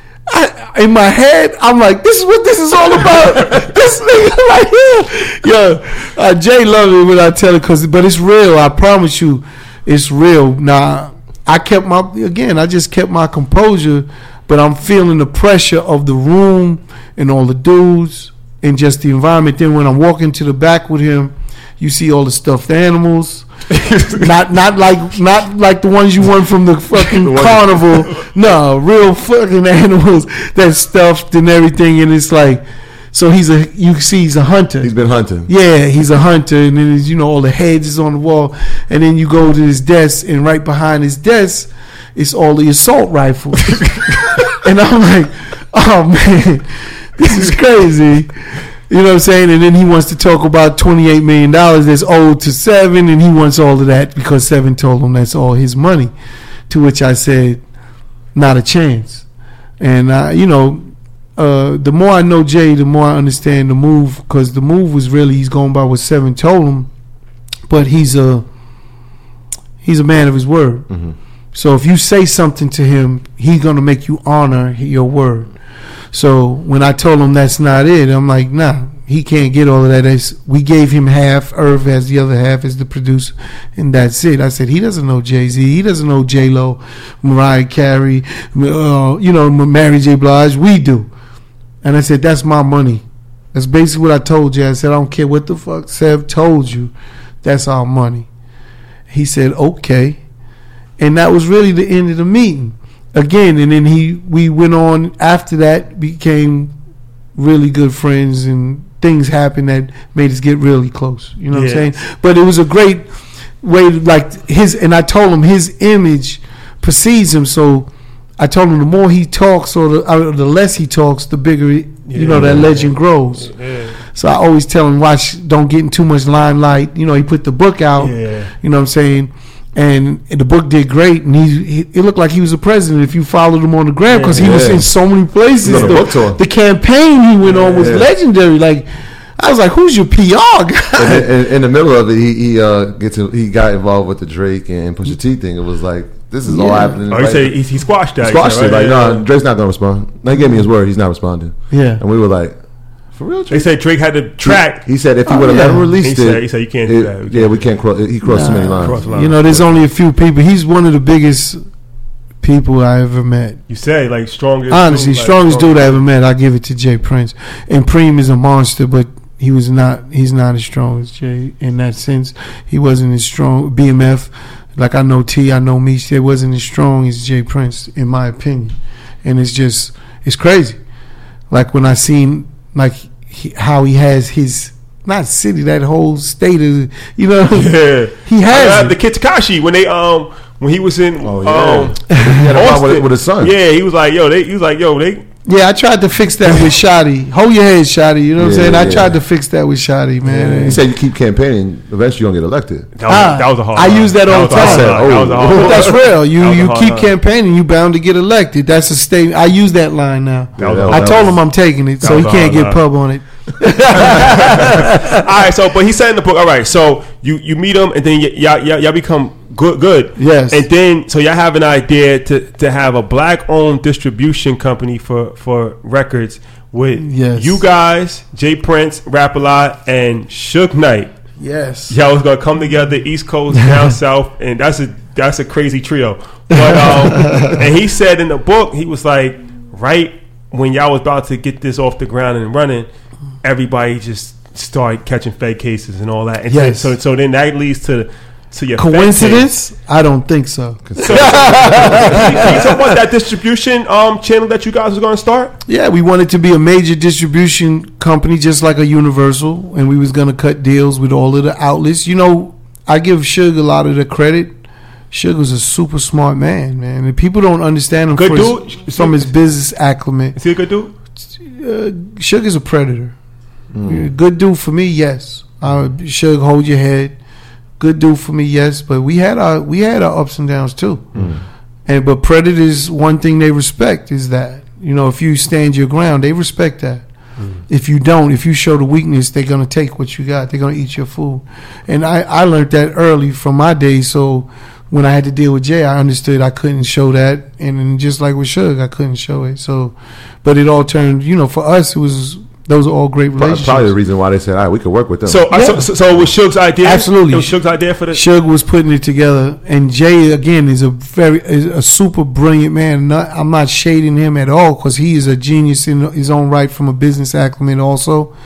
In my head, I'm like, this is what this is all about. This nigga right here. Yo, Jay loved it when I tell it, but it's real. I promise you, it's real. Now, I just kept my composure, but I'm feeling the pressure of the room and all the dudes and just the environment. Then when I'm walking to the back with him, you see all the stuffed animals. not like the ones you won from the fucking carnival. No, real fucking animals that's stuffed and everything. And it's like, so he's a hunter. He's been hunting. Yeah, he's a hunter. And then all the heads is on the wall. And then you go to his desk, and right behind his desk is all the assault rifles. And I'm like, oh man, this is crazy. You know what I'm saying? And then he wants to talk about $28 million that's owed to Seven, and he wants all of that because Seven told him that's all his money. To which I said, not a chance. And, the more I know Jay, the more I understand the move, because the move was really, he's going by what Seven told him, but he's a man of his word. Mm-hmm. So if you say something to him, he's going to make you honor your word. So when I told him that's not it, I'm like, nah, he can't get all of that. We gave him half. Irv has the other half as the producer, and that's it. I said, he doesn't know Jay-Z. He doesn't know J-Lo, Mariah Carey, Mary J. Blige. We do. And I said, that's my money. That's basically what I told you. I said, I don't care what the fuck Sev told you. That's our money. He said, okay. And that was really the end of the meeting. Again, and then we went on after that, became really good friends, and things happened that made us get really close. You know what I'm saying? But it was a great way to, and I told him his image precedes him. So I told him the more he talks or the less he talks, the bigger, that legend grows. Yeah. So I always tell him, don't get in too much limelight. He put the book out, you know what I'm saying? And the book did great, and it looked like he was a president if you followed him on the gram, because he was in so many places. The campaign he went on was legendary. Like, I was like, "Who's your PR guy?" In the middle of it, he got involved with the Drake and Pusha T thing. It was like, this is all happening. Oh, he squashed that. It. Like, no, Drake's not gonna respond. He gave me his word. He's not responding. Yeah, and we were like, for real? They said Drake had to track. He said if he would have never released it, he said you can't do that. We can't cross. He crossed too many lines. There's only a few people. He's one of the biggest people I ever met. You say like strongest. Honestly, strongest dude I ever met. I give it to Jay Prince. And Preem is a monster, but he's not as strong as Jay in that sense. He wasn't as strong. BMF, like I know T, I know Meech, they wasn't as strong as Jay Prince, in my opinion. And it's crazy. Like when I seen how he has his not city, that whole state of he has the Kid Tekashi when he was in Austin with his son. Yeah, he was like, yeah, I tried to fix that with Shotty. Hold your head, Shotty. You know what I'm saying? I tried to fix that with Shotty, man. He said you keep campaigning, eventually you're gonna get elected. That was a hard. I use that all the time. But that's real. You keep campaigning, you bound to get elected. That's a statement. I use that line now. I told him I'm taking it, so he can't get pub on it. All right, but he said in the book. All right, so you meet him, and then y'all become Good. Yes. And then, so y'all have an idea to have a black-owned distribution company for records with you guys, Jay Prince, Rap-A-Lot, and Suge Knight. Yes. Y'all was gonna come together, East Coast, down south, and that's a crazy trio. But and he said in the book, he was like, right when y'all was about to get this off the ground and running, everybody just started catching fake cases and all that. And so then that leads to your coincidence. I don't think so. Can you talk about that distribution channel that you guys was going to start? Yeah, we wanted to be a major distribution company, just like a Universal, and we was going to cut deals with all of the outlets. You know, I give Suge a lot of the credit. Suge was a super smart man, and people don't understand him from his business acumen. Is he a good dude? Suge is a predator. Good dude for me, yes. Suge, hold your head. Good dude for me, yes. But we had our ups and downs too. But predators, one thing they respect is that, you know, if you stand your ground, they respect that. If you don't, if you show the weakness, they're gonna take what you got. They're gonna eat your food. And I learned that early from my days. So when I had to deal with Jay, I understood I couldn't show that, and then just like with Suge, I couldn't show it. So, but it all turned, you know, for us, those are all great relationships. Probably the reason why they said, all right, we could work with them. So it was Suge's idea? Absolutely. It was Suge's idea for this? Suge was putting it together. And Jay, again, is a super brilliant man. I'm not shading him at all, because he is a genius in his own right from a business acumen also.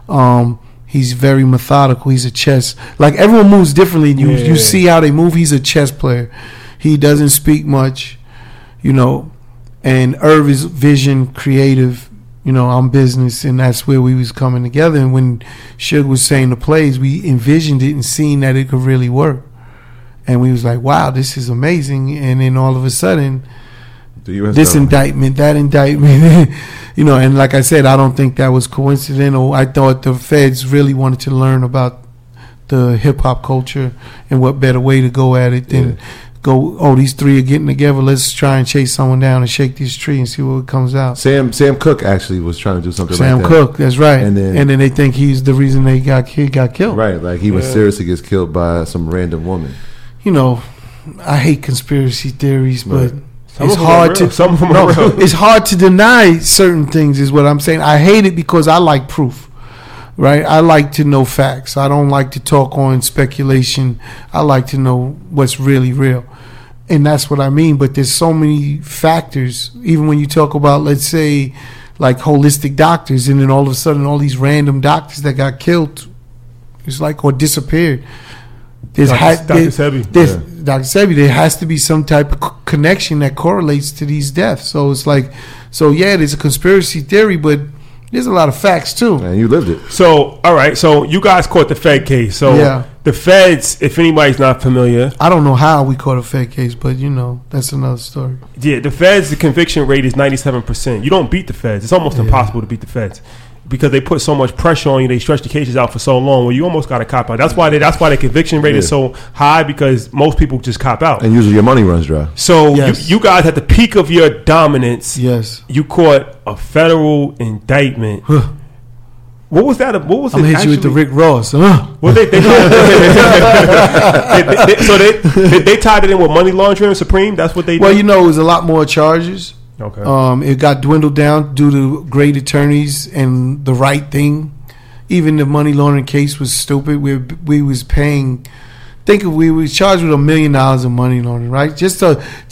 He's very methodical. He's a chess. Like, everyone moves differently. You see how they move. He's a chess player. He doesn't speak much, you know. And Irv is vision, creative. You know, I'm business, and that's where we was coming together. And when Suge was saying the plays, we envisioned it and seen that it could really work. And we was like, wow, this is amazing. And then all of a sudden, this indictment, that indictment, you know, and like I said, I don't think that was coincidental. I thought the feds really wanted to learn about the hip-hop culture, and what better way to go at it than go, oh, these three are getting together, let's try and chase someone down and shake this tree and see what comes out. Sam Cooke actually was trying to do something like that. Sam Cooke, that's right. And then they think he's the reason he got killed. Right, like he was seriously gets killed by some random woman. You know, I hate conspiracy theories, but it's hard to it's hard to deny certain things is what I'm saying. I hate it because I like proof. Right? I like to know facts. I don't like to talk on speculation. I like to know what's really real. And that's what I mean. But there's so many factors, even when you talk about, let's say, like holistic doctors, and then all of a sudden all these random doctors that got killed, it's like, or disappeared. Dr. Sebi, there has to be some type of connection that correlates to these deaths. So it's like, there's a conspiracy theory, but there's a lot of facts too. And you lived it. So, all right. So you guys caught the Fed case. So the Feds, if anybody's not familiar, I don't know how we caught a Fed case, but you know, that's another story. Yeah, the Feds, the conviction rate is 97%. You don't beat the Feds. It's almost impossible to beat the Feds, because they put so much pressure on you. They stretch the cases out for so long where you almost got to cop out. That's why the conviction rate is so high, because most people just cop out. And usually your money runs dry. So you guys, at the peak of your dominance, you caught a federal indictment. What was that? What was I'm it? I'm hit you with the Rick Ross. Well, they tied it in with money laundering, Supreme. That's what they did. Well, you know, it was a lot more charges. Okay. It got dwindled down due to great attorneys and the right thing. Even the money laundering case was stupid. We was paying. We was charged with $1 million in money laundering, right? Just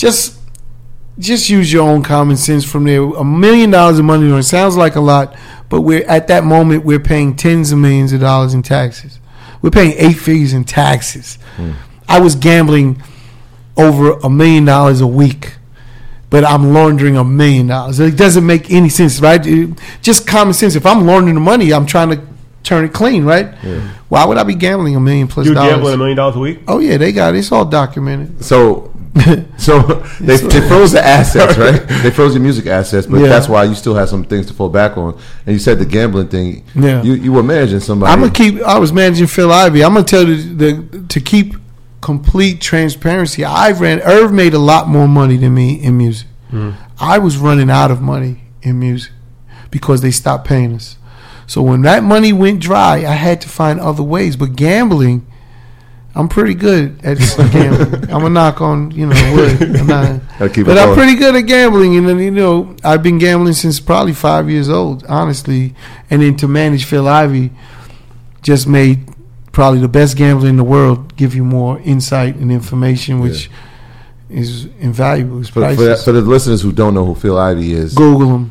use your own common sense from there. $1 million in money laundering sounds like a lot, but at that moment we're paying tens of millions of dollars in taxes. We're paying 8 figures in taxes. I was gambling over $1 million a week, but I'm laundering $1 million. It doesn't make any sense, right? Just common sense. If I'm laundering the money, I'm trying to turn it clean, right? Yeah. Why would I be gambling $1 million plus? You gambling $1 million a week? Oh yeah, they got it. It's all documented. So they froze the assets, right? They froze your music assets, but that's why you still have some things to fall back on. And you said the gambling thing. Yeah, you were managing somebody. I was managing Phil Ivey. I'm gonna tell you to keep complete transparency. Irv made a lot more money than me in music. I was running out of money in music because they stopped paying us. So when that money went dry, I had to find other ways. But gambling I'm pretty good at gambling. I'm gonna knock on wood. I'm pretty good at gambling, and I've been gambling since probably 5 years old, honestly. And then to manage Phil Ivey, just made probably the best gambler in the world give you more insight and information, which is invaluable. It's for the listeners who don't know who Phil Ivey is, Google him.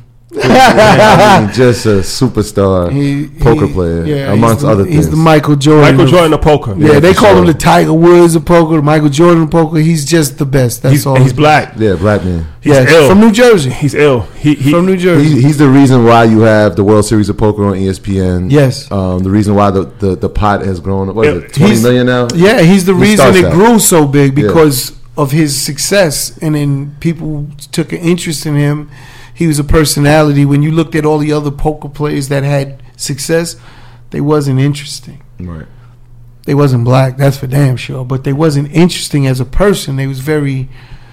Just a superstar poker player, amongst other things. He's the Michael Jordan of poker. Yeah, they call him the Tiger Woods of poker, the Michael Jordan of poker. He's just the best. That's all. He's black. Yeah, black man. He's ill. From New Jersey. He's ill. He from New Jersey. He's the reason why you have the World Series of Poker on ESPN. Yes. The reason why the pot has grown. What is it? 20 million now. Yeah, he's the reason it grew so big because of his success, and then people took an interest in him. He was a personality. When you looked at all the other poker players that had success, they wasn't interesting. Right. They wasn't black, that's for damn sure. But they wasn't interesting as a person. They was very,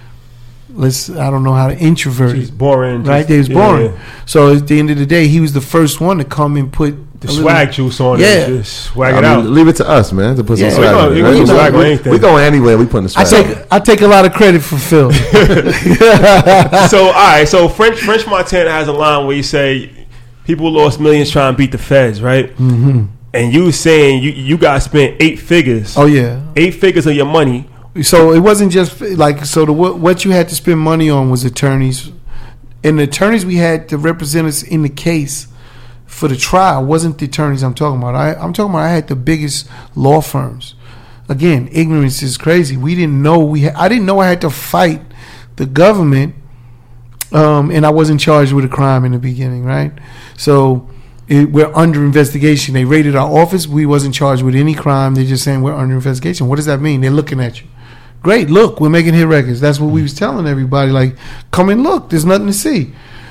I don't know how to introvert. He's boring. Right? They was boring. Yeah. So at the end of the day, he was the first one to come and put the swag juice on it. Just swag it out. Leave it to us, man, to put some swag on. We go anywhere, we put the swag I take a lot of credit for Phil. So, all right. So French Montana has a line where you say people lost millions trying to beat the feds, right? Mm-hmm. And you saying you guys spent 8 figures. Oh, yeah. 8 figures of your money. So it wasn't just what you had to spend money on was attorneys. And the attorneys we had to represent us in the case for the trial wasn't the attorneys I'm talking about. I had the biggest law firms. Again, ignorance is crazy. We didn't know I didn't know I had to fight the government, and I wasn't charged with a crime in the beginning, right? So we're under investigation. They raided our office. We wasn't charged with any crime. They're just saying we're under investigation. What does that mean? They're looking at you. Great, look, we're making hit records. That's what we was telling everybody. Like, come and look. There's nothing to see.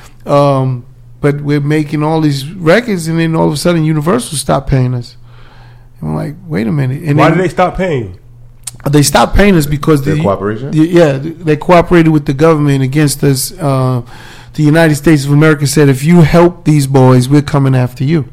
But we're making all these records, and then all of a sudden Universal stopped paying us. And we're like, wait a minute. And why did they stop paying? They stopped paying us because their cooperation? They cooperated with the government against us. The United States of America said, if you help these boys, we're coming after you.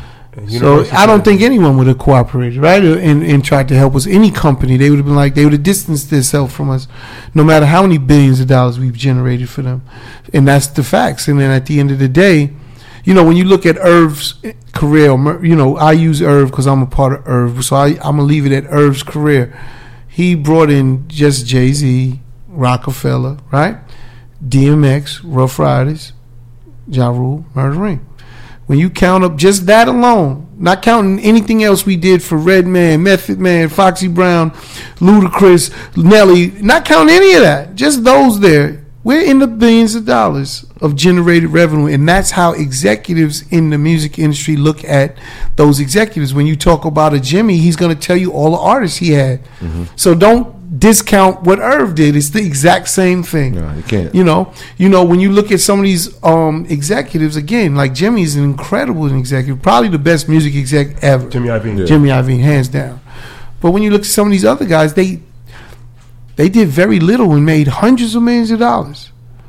So I don't think anyone would have cooperated, right? And tried to help us. Any company, they would have been like, they would have distanced themselves from us, no matter how many billions of dollars we've generated for them. And that's the facts. And then at the end of the day, when you look at Irv's career, I use Irv because I'm a part of Irv. So I'm going to leave it at Irv's career. He brought in just Jay-Z, Rockefeller, right? DMX, Rough Riders, Ja Rule, Murder Inc. When you count up just that alone, not counting anything else we did for Redman, Method Man, Foxy Brown, Ludacris, Nelly, not counting any of that, just those there, we're in the billions of dollars of generated revenue. And that's how executives in the music industry look at those executives. When you talk about a Jimmy, he's going to tell you all the artists he had. Mm-hmm. So don't discount what Irv did. It's the exact same thing. No, you can't. When you look at some of these executives, again, like Jimmy's an incredible executive, probably the best music exec ever. Jimmy Iovine. Yeah. Jimmy Iovine, hands down. But when you look at some of these other guys, they did very little and made hundreds of millions of dollars.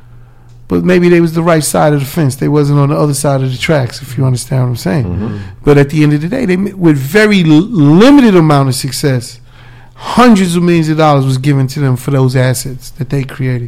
But maybe they was the right side of the fence. They wasn't on the other side of the tracks, if you understand what I'm saying. Mm-hmm. But at the end of the day, with very limited amount of success, hundreds of millions of dollars was given to them for those assets that they created.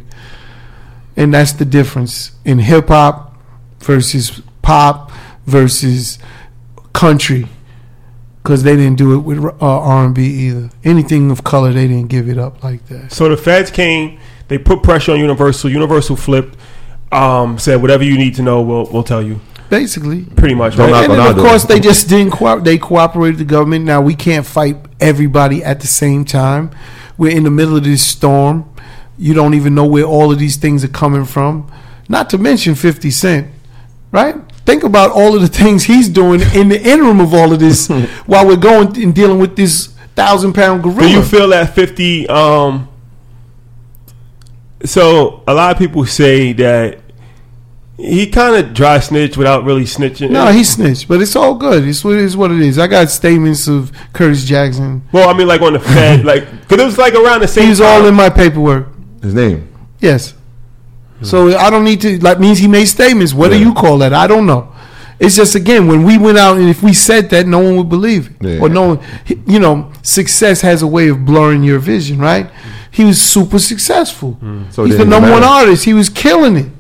And that's the difference in hip-hop versus pop versus country, because they didn't do it with R&B either. Anything of color, they didn't give it up like that. So the feds came, they put pressure on Universal. Universal flipped, said whatever you need to know, we'll tell you. Basically, pretty much. Right? And then, of course, they just didn't cooperate. They cooperated with the government. Now we can't fight everybody at the same time. We're in the middle of this storm. You don't even know where all of these things are coming from. Not to mention 50 Cent, right? Think about all of the things he's doing in the interim of all of this while we're going and dealing with this 1,000-pound gorilla. Do you feel that 50? So a lot of people say that he kind of dry snitched without really snitching. No, he snitched, but it's all good. It's what it is. I got statements of Curtis Jackson. Well, I mean, like on the Fed, because it was like around the same. He's all in my paperwork. His name. Yes. So I don't need to. Means he made statements. What do you call that? I don't know. It's just, again, when we went out and if we said that, no one would believe it. Yeah. Or no one, success has a way of blurring your vision, right? He was super successful. So he's the number one artist. He was killing it.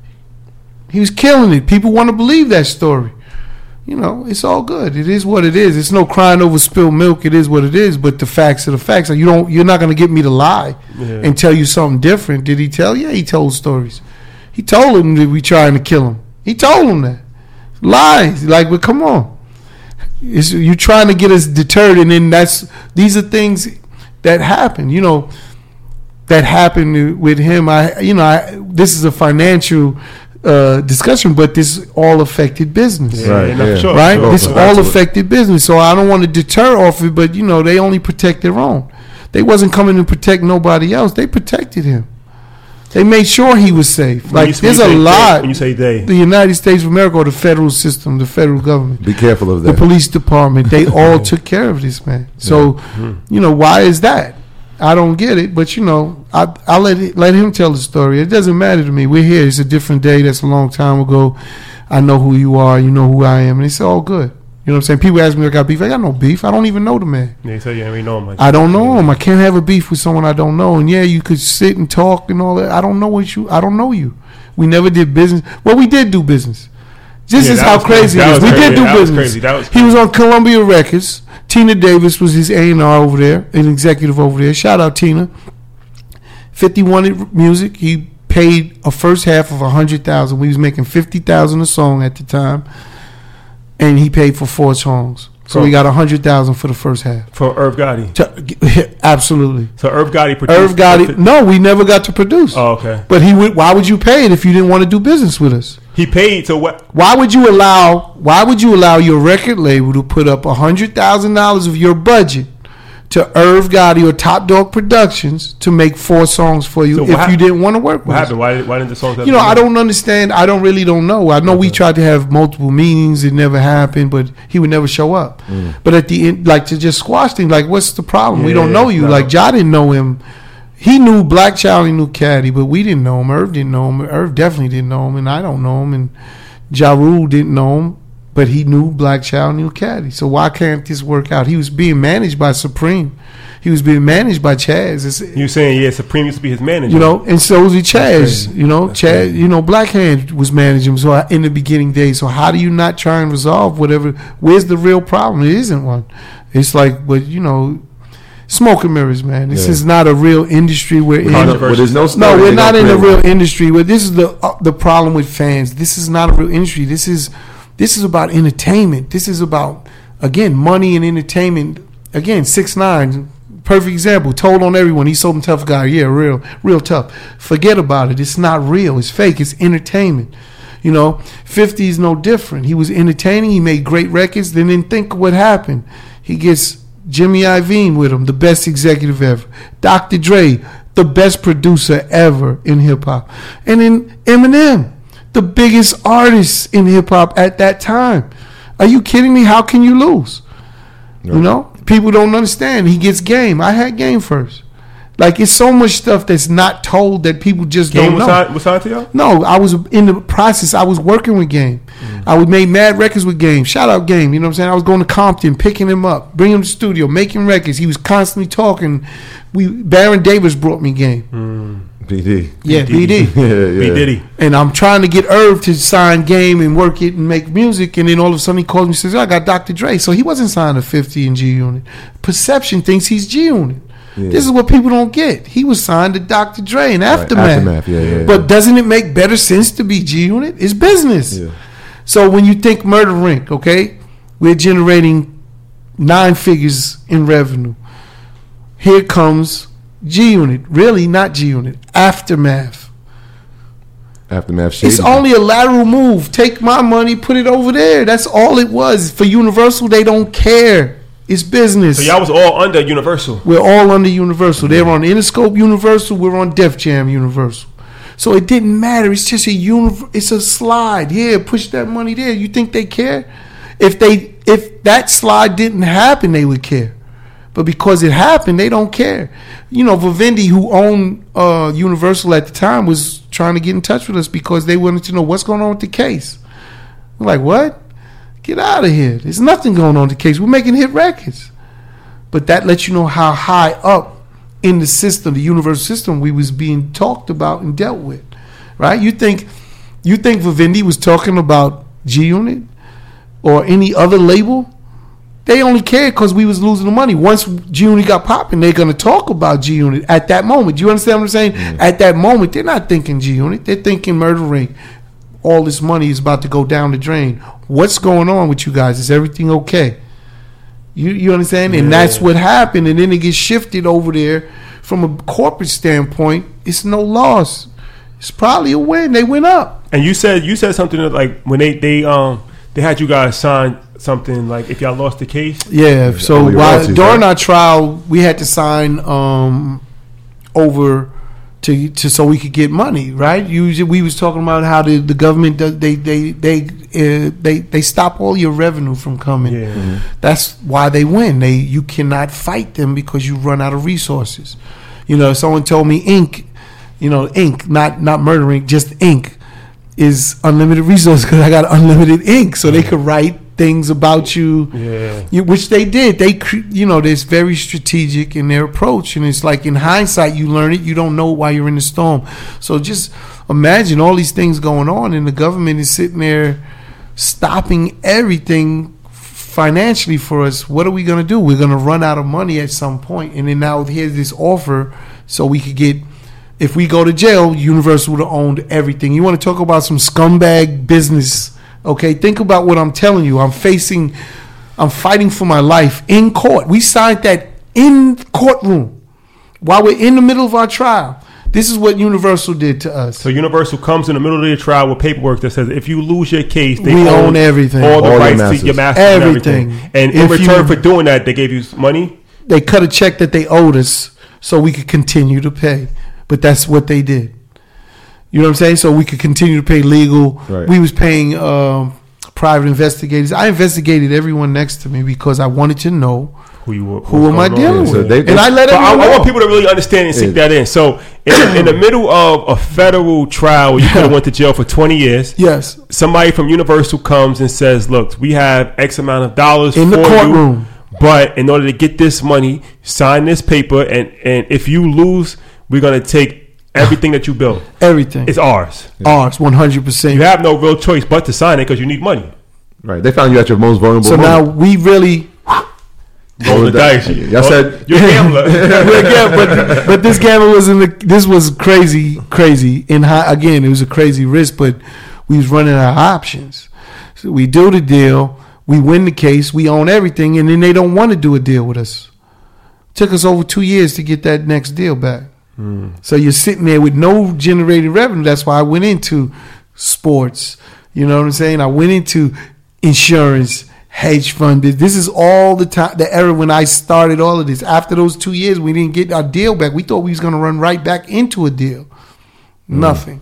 People want to believe that story. It's all good. It is what it is. It's no crying over spilled milk. It is what it is. But the facts are the facts. You're not going to get me to lie and tell you something different. Did he tell? Yeah, he told stories. He told him that we trying to kill him. He told him that. Lies. But come on. You're trying to get us deterred, and then these are things that happen. That happened with him. This is a financial discussion, but this all affected business, right? This all affected business. So I don't want to deter off it, but they only protect their own. They wasn't coming to protect nobody else. They protected him. They made sure he was safe. There's a lot. When you say they, the United States of America, or the federal system, the federal government. Be careful of that. The police department. They all took care of this man. So, why is that? I don't get it, but I'll let him tell the story. It doesn't matter to me. We're here. It's a different day. That's a long time ago. I know who you are. You know who I am, and it's all good. You know what I'm saying? People ask me, I got beef. I got no beef. I don't even know the man. Yeah, so you don't even know him. I don't know him. I can't have a beef with someone I don't know. And you could sit and talk and all that. I don't know you. We never did business. Well, we did do business. This is how crazy it is. We did do business. He was on Columbia Records. Tina Davis was his A&R over there, an executive over there. Shout out Tina. 50 wanted music. He paid a first half of $100,000. We was making $50,000 a song at the time. And he paid for 4 songs. So we got $100,000 for the first half. For Irv Gotti? Absolutely. So Irv Gotti produced? Irv Gotti, no, we never got to produce. Oh, okay. But why would you pay it if you didn't want to do business with us? He paid to what? Why would you allow your record label to put up $100,000 of your budget to Irv Gotti or Top Dog Productions to make 4 songs for you if you didn't want to work with us? What happened? Why didn't the songs? I don't understand. I don't know. I know we tried to have multiple meetings. It never happened, but he would never show up. But at the end, to just squash things, what's the problem? We don't know you. Ja didn't know him. He knew Black Child, he knew Caddy, but we didn't know him. Irv didn't know him. Irv definitely didn't know him, and I don't know him. And Ja Rule didn't know him. But he knew Black Child, knew Caddy. So why can't this work out? He was being managed by Supreme. He was being managed by Chaz. You saying, Supreme used to be his manager. And so was he Chaz. Chaz, Black Hand was managing him so in the beginning days. So how do you not try and resolve whatever? Where's the real problem? It isn't one. It's smoke and mirrors, man. This is not a real industry we're in. We're not in a real industry. Where this is the problem with fans. This is not a real industry. This is about entertainment. This is about, again, money and entertainment. Again, 6ix9ine, perfect example. Told on everyone. He's so tough guy. Yeah, real tough. Forget about it. It's not real. It's fake. It's entertainment. 50 is no different. He was entertaining. He made great records. Then think of what happened. He gets Jimmy Iovine with him, the best executive ever. Dr. Dre, the best producer ever in hip-hop. And then Eminem, the biggest artist in hip-hop at that time. Are you kidding me? How can you lose? No. People don't understand. He gets Game. I had Game first. It's so much stuff that's not told that people just don't know. Game was signed to y'all? No, I was in the process. I was working with Game. I would make mad records with Game. Shout out Game. You know what I'm saying? I was going to Compton, picking him up, bringing him to the studio, making records. He was constantly talking. Baron Davis brought me Game. BD. Yeah, BD. B Diddy. And I'm trying to get Irv to sign Game and work it and make music. And then all of a sudden he calls me and says, I got Dr. Dre. So he wasn't signed to 50 in G Unit. Perception thinks he's G Unit. Yeah. This is what people don't get. He was signed to Dr. Dre and Aftermath. Aftermath, yeah. But doesn't it make better sense to be G Unit? It's business. Yeah. So when you think Murder Inc., okay, we're generating 9 figures in revenue. Here comes G Unit. Really, not G Unit. Aftermath. Shady. It's only a lateral move. Take my money, put it over there. That's all it was. For Universal, they don't care. It's business. So y'all was all under Universal. We're all under Universal. They were on Interscope Universal. We're on Def Jam Universal. So it didn't matter. It's just it's a slide. Yeah, push that money there. You think they care? If that slide didn't happen, they would care. But because it happened, they don't care. Vivendi, who owned Universal at the time, was trying to get in touch with us because they wanted to know what's going on with the case. We're like, what? Get out of here. There's nothing going on in the case. We're making hit records. But that lets you know how high up in the system, the universal system, we was being talked about and dealt with, right? You think Vivendi was talking about G-Unit or any other label? They only cared because we was losing the money. Once G-Unit got popping, they're going to talk about G-Unit at that moment. Do you understand what I'm saying? Mm-hmm. At that moment, they're not thinking G-Unit. They're thinking Murder Ring. All this money is about to go down the drain. What's going on with you guys? Is everything okay? You understand? And that's what happened. And then it gets shifted over there from a corporate standpoint. It's no loss. It's probably a win. They went up. And you said something that, like, when they had you guys sign something like if y'all lost the case. Yeah. So during our trial, we had to sign over to so we could get money, right? Usually, we was talking about how the government does, they stop all your revenue from coming. Yeah. Mm-hmm. That's why they win. You cannot fight them because you run out of resources. You know, someone told me Inc., not Murder Inc., just Inc. is unlimited resources because I got unlimited ink, so they could write things about you, which they did. They're very strategic in their approach, and it's like in hindsight, you learn it. You don't know why you're in the storm. So just imagine all these things going on, and the government is sitting there stopping everything financially for us. What are we going to do? We're going to run out of money at some point, and then now here's this offer so we could get. If we go to jail, Universal would have owned everything. You want to talk about some scumbag business? Okay, think about what I'm telling you. I'm fighting for my life in court. We signed that in courtroom while we're in the middle of our trial. This is what Universal did to us. So Universal comes in the middle of your trial with paperwork that says if you lose your case, they own everything, all the rights to your master, everything. And in return for doing that, they gave you money. They cut a check that they owed us so we could continue to pay. But that's what they did. You know what I'm saying? So we could continue to pay legal. Right. We was paying private investigators. I investigated everyone next to me because I wanted to know who am I dealing with. So and I let everyone know. I want people to really understand and sink that in. So in the middle of a federal trial where you could have went to jail for 20 years, yes, somebody from Universal comes and says, look, we have X amount of dollars in the courtroom. But in order to get this money, sign this paper, and if you lose, we're going to take everything that you built. Everything. It's ours. Ours, 100%. You have no real choice but to sign it because you need money. Right. They found you at your most vulnerable moment. So now we really... roll the dice. Y'all said... You're a gambler. but this gamble this was crazy. Again, it was a crazy risk, but we was running out of options. So we do the deal. We win the case. We own everything. And then they don't want to do a deal with us. Took us over 2 years to get that next deal back. So you're sitting there with no generated revenue. That's why I went into sports. You know what I'm saying? I went into insurance, hedge fund. This is all the time, the era when I started all of this. After those 2 years, we didn't get our deal back. We thought we was going to run right back into a deal. Nothing.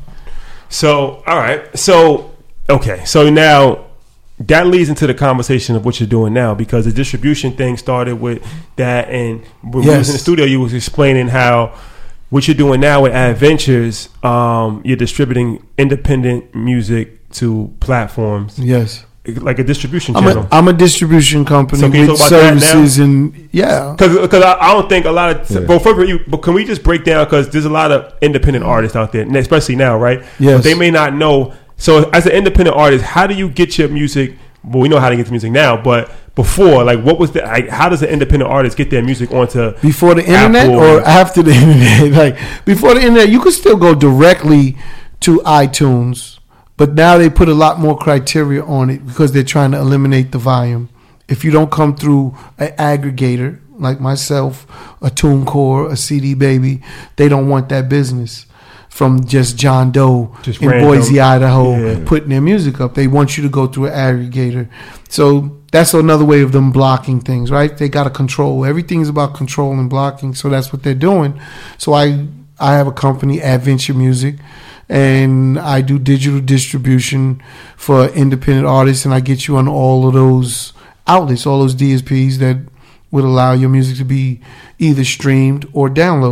So, all right. So, okay. So now that leads into the conversation of what you're doing now, because the distribution thing started with that. And when we was in the studio, you was explaining how what you're doing now with Adventures, you're distributing independent music to platforms. Yes. Like a distribution channel. I'm a distribution company with services and because I don't think a lot of but can we just break down, because there's a lot of independent artists out there, especially now, right? Yes. But they may not know. So as an independent artist, how do you get your music? Well, we know how to get the music now, but before, like, what was how does an independent artist get their music onto before the internet or after the internet? Like before the internet, you could still go directly to iTunes, but now they put a lot more criteria on it because they're trying to eliminate the volume. If you don't come through an aggregator like myself, a TuneCore, a CD Baby, they don't want that business from just John Doe in Boise, Idaho, putting their music up. They want you to go through an aggregator. So that's another way of them blocking things, right? They got to control. Everything's about control and blocking. So that's what they're doing. So I have a company, Adventure Music, and I do digital distribution for independent artists, and I get you on all of those outlets, all those DSPs that would allow your music to be either streamed or downloaded.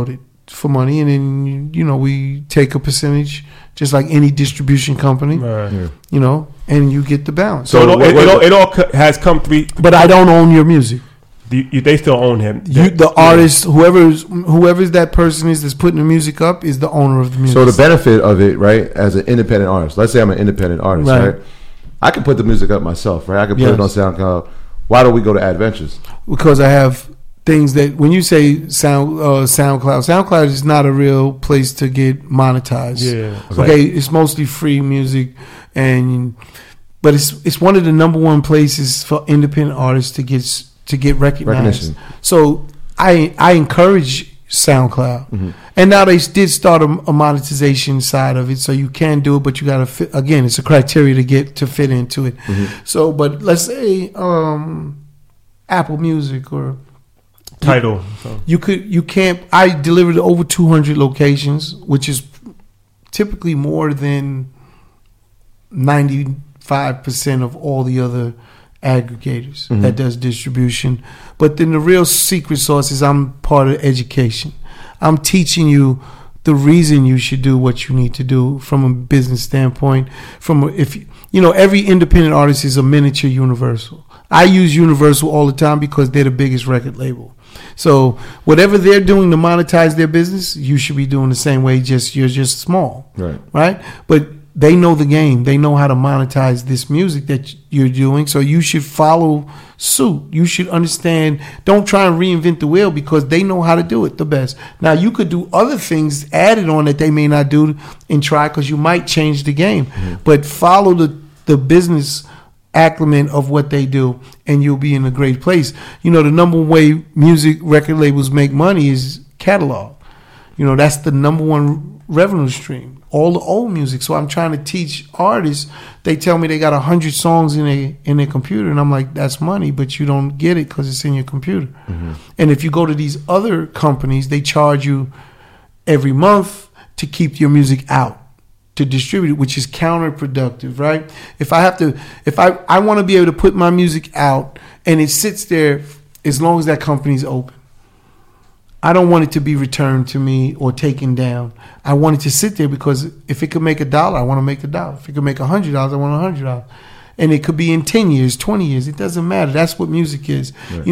for money, and then we take a percentage, just like any distribution company. Right. Yeah. And you get the balance. So it all has come through. But I don't own your music. They still own him. The artist, whoever's that person is that's putting the music up, is the owner of the music. So the benefit of it, right, as an independent artist, let's say I'm an independent artist, right? I can put the music up myself, right? I can put it on SoundCloud. Why don't we go to Adventures? Because I have things that, when you say SoundCloud is not a real place to get monetized. Yeah. Okay, it's mostly free music, but it's one of the number one places for independent artists to get recognized. So I encourage SoundCloud, and now they did start a monetization side of it, so you can do it, but you got to fit. Again, it's a criteria to fit into it. So, but let's say Apple Music or Tidal. You can't. I delivered to over 200 locations, which is typically more than 95% of all the other aggregators that does distribution. But then the real secret sauce is I'm part of education. I'm teaching you the reason you should do what you need to do from a business standpoint. Every independent artist is a miniature Universal. I use Universal all the time because they're the biggest record label. So whatever they're doing to monetize their business, you should be doing the same way. You're just small, right? But they know the game. They know how to monetize this music that you're doing. So you should follow suit. You should understand. Don't try and reinvent the wheel, because they know how to do it the best. Now, you could do other things added on that they may not do and try, because you might change the game. But follow the business acclimate of what they do, and you'll be in a great place. The number one way music record labels make money is catalog. That's the number one revenue stream. All the old music. So I'm trying to teach artists. They tell me they got 100 songs in their computer, and I'm like, that's money, but you don't get it because it's in your computer. And if you go to these other companies, they charge you every month to keep your music out, to distribute it, which is counterproductive, right? If I want to be able to put my music out and it sits there as long as that company's open. I don't want it to be returned to me or taken down. I want it to sit there, because if it could make $1, I want to make $1. If it could make $100, I want $100. And it could be in 10 years, 20 years. It doesn't matter. That's what music is. Right.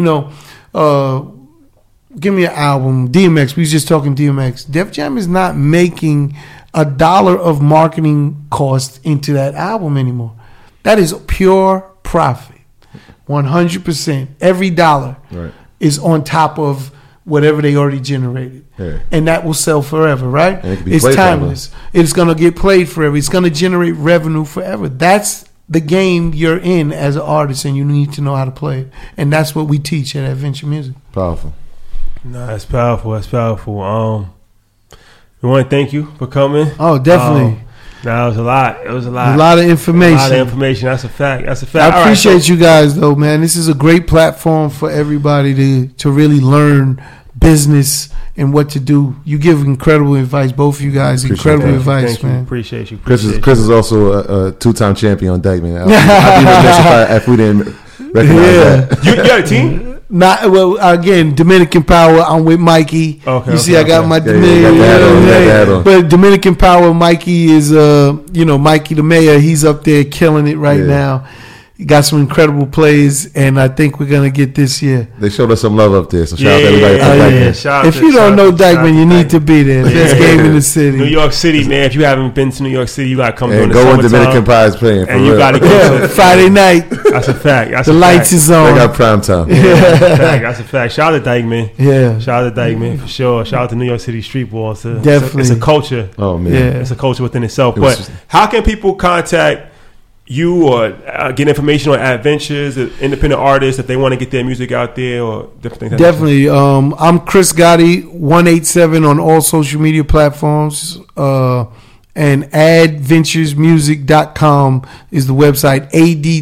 Give me an album. DMX. We was just talking DMX. Def Jam is not making $1 of marketing cost into that album anymore. That is pure profit. 100%. Every dollar is on top of whatever they already generated. And that will sell forever, right? It's timeless. Forever. It's going to get played forever. It's going to generate revenue forever. That's the game you're in as an artist, and you need to know how to play it. And that's what we teach at Adventure Music. Powerful. No, that's powerful. That's powerful. We want to thank you for coming. Oh, definitely. It was a lot. It was a lot. A lot of information. A lot of information. That's a fact. That's a fact. I appreciate you guys, though, man. This is a great platform for everybody to really learn business and what to do. You give incredible advice, both of you guys. Incredible advice, thank man. You. Appreciate you. Chris is also a two-time champion on deck, man. I'd be remiss if we didn't recognize that. You got a team? Again, Dominican Power. I'm with Mikey. I got my Dominican. But Dominican Power, Mikey is Mikey the mayor. He's up there killing it right now. He got some incredible plays, and I think we're gonna get this year. They showed us some love up there, so shout out to everybody. If you don't know Dyckman, you need to be there. Best game in the city. New York City, man. If you haven't been to New York City, you gotta come during the go when summertime. Dominican Pie is playing. And you gotta go Friday night. That's a fact. The lights is on. They got prime time. That's a fact. Shout out to Dyckman. Yeah. Shout out to Dyckman for sure. Shout out to New York City street ball. Definitely. It's a culture. Oh man. Yeah. It's a culture within itself. But how can people contact you or get information on Adventures, independent artists, if they want to get their music out there or different things? Definitely. I'm Chris Gotti, 187 on all social media platforms. And adventuresmusic.com is the website.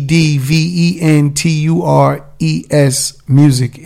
ADDVENTURES music,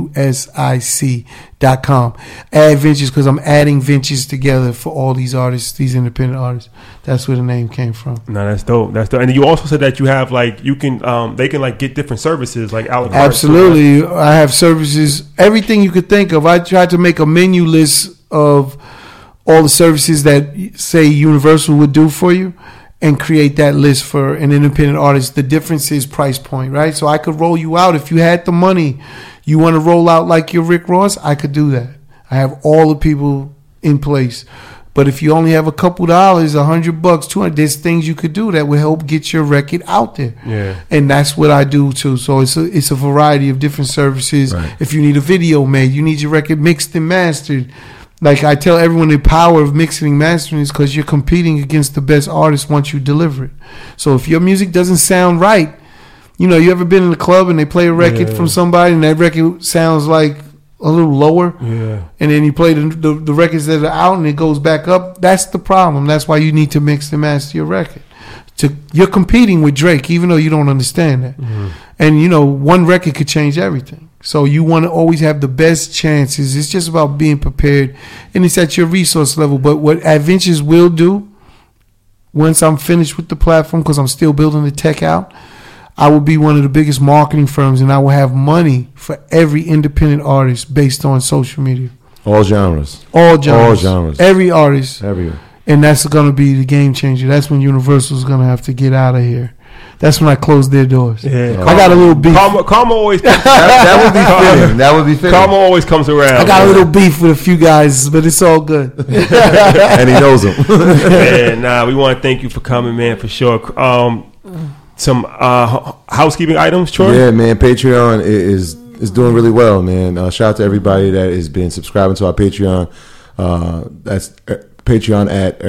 MUSIC.com. Adventures, because I'm adding ventures together for all these artists, these independent artists. That's where the name came from. No, that's dope. That's dope. And you also said that you have they can get different services like Absolutely. I have services, everything you could think of. I tried to make a menu list of all the services that, say, Universal would do for you, and create that list for an independent artist. The difference is price point, right? So I could roll you out. If you had the money, you want to roll out like your Rick Ross, I could do that. I have all the people in place. But if you only have a couple dollars, $100, $200, there's things you could do that will help get your record out there. Yeah. And that's what I do too. So it's a variety of different services. Right. If you need a video made, you need your record mixed and mastered. Like I tell everyone, the power of mixing and mastering is because you're competing against the best artists once you deliver it. So if your music doesn't sound right, you know, you ever been in a club and they play a record from somebody and that record sounds like a little lower, and then you play the records that are out and it goes back up? That's the problem. That's why you need to mix and master your record. You're competing with Drake, even though you don't understand that. Mm-hmm. And, you know, one record could change everything. So you want to always have the best chances. It's just about being prepared, and it's at your resource level. But what Adventures will do, once I'm finished with the platform, because I'm still building the tech out, I will be one of the biggest marketing firms, and I will have money for every independent artist based on social media. All genres. All genres. All genres. Every artist. Everywhere. And that's going to be the game changer. That's when Universal's going to have to get out of here. That's when I close their doors. Yeah, I got a little beef. Karma always. that would be fitting. That would be fitting. Karma always comes around. I got a little beef with a few guys, but it's all good. And he knows them. Yeah, we want to thank you for coming, man, for sure. Some housekeeping items, Troy? Yeah, man. Patreon is doing really well, man. Shout out to everybody that has been subscribing to our Patreon. That's Patreon at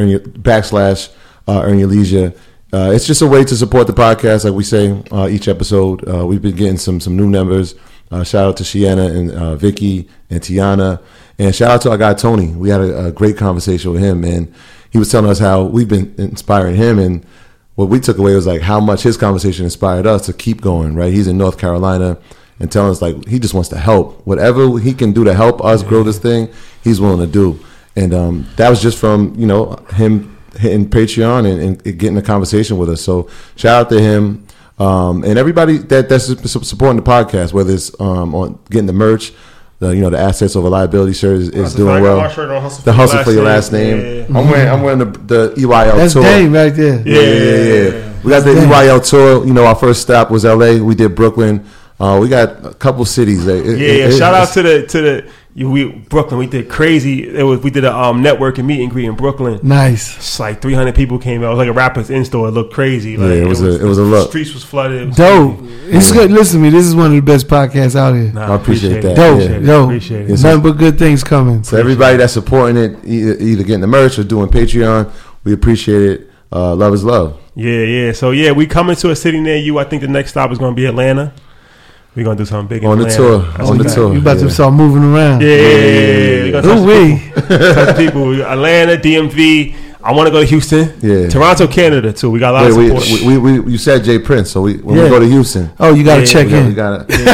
/Earn Your Leisure. It's just a way to support the podcast, like we say each episode. We've been getting some new members. Shout out to Shiana and Vicky and Tiana, and shout out to our guy Tony. We had a great conversation with him, and he was telling us how we've been inspiring him, and what we took away was like how much his conversation inspired us to keep going. Right, he's in North Carolina and telling us like he just wants to help. Whatever he can do to help us grow this thing, he's willing to do. And that was just from him hitting Patreon and getting a conversation with us. So shout out to him and everybody that's supporting the podcast, whether it's on getting the merch, the assets over liability shirt is doing well. The hustle for your last name. Yeah. I'm wearing the EYL that's tour. That's Dame right there. Yeah. We got the EYL tour. Our first stop was LA. We did Brooklyn. We got a couple cities. Shout out to Brooklyn. We did crazy. We did a network and meet and greet in Brooklyn. Nice. It's like 300 people came out. It was like a rapper's in store. It looked crazy. Like, it was a look. The streets was flooded. Was dope. It's good. Listen to me. This is one of the best podcasts out here. I appreciate that. Dope. Appreciate it. Nothing but good things coming. So everybody that's supporting it, either getting the merch or doing Patreon, we appreciate it. Love is love. Yeah. So we coming to a city near you. I think the next stop is going to be Atlanta. We're going to do something big on the tour. You about to start moving around. Yeah. We're going to touch people. Atlanta, DMV. I want to go to Houston. Yeah. Toronto, Canada, too. We got a lot of support. You said Jay Prince, so when we go to Houston. Oh, you got to check in. We got to.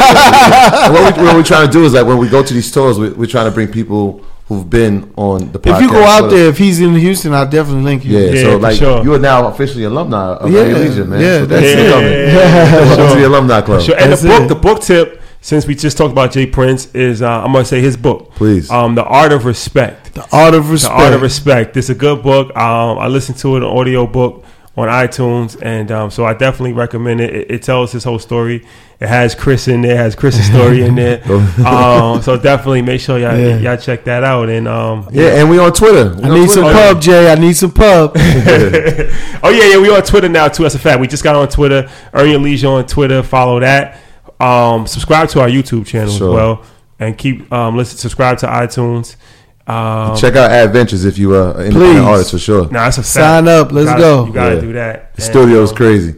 What we're trying to do is like when we go to these tours, we're trying to bring people who've been on the podcast. If you go out there, if he's in Houston, I'll definitely link you. Yeah, so like you are now officially alumni of Legion, man. Yeah, so that's it. Welcome to the alumni club. Sure. And the book tip, since we just talked about Jay Prince, is I'm going to say his book. Please. The Art of Respect. The Art of Respect. The Art of Respect. It's a good book. I listened to it, an audio book on iTunes, and so I definitely recommend it. It tells his whole story. It has Chris in there, has Chris's story in there. So definitely make sure y'all check that out. And and we on Twitter. I need some pub, Jay. I need some pub. Oh yeah, we on Twitter now too. That's a fact. We just got on Twitter. Earn Your Leisure on Twitter. Follow that. Subscribe to our YouTube channel as well, and keep subscribe to iTunes. Check out Adventures if you are an independent artist for sure. Nah, that's a fact. Sign up. Let's go. You gotta do that. The studio is crazy.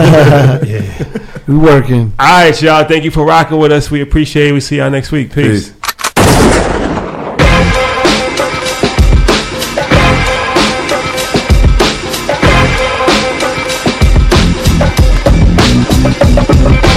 We working. All right, y'all. Thank you for rocking with us. We appreciate it. We see y'all next week. Peace. Peace.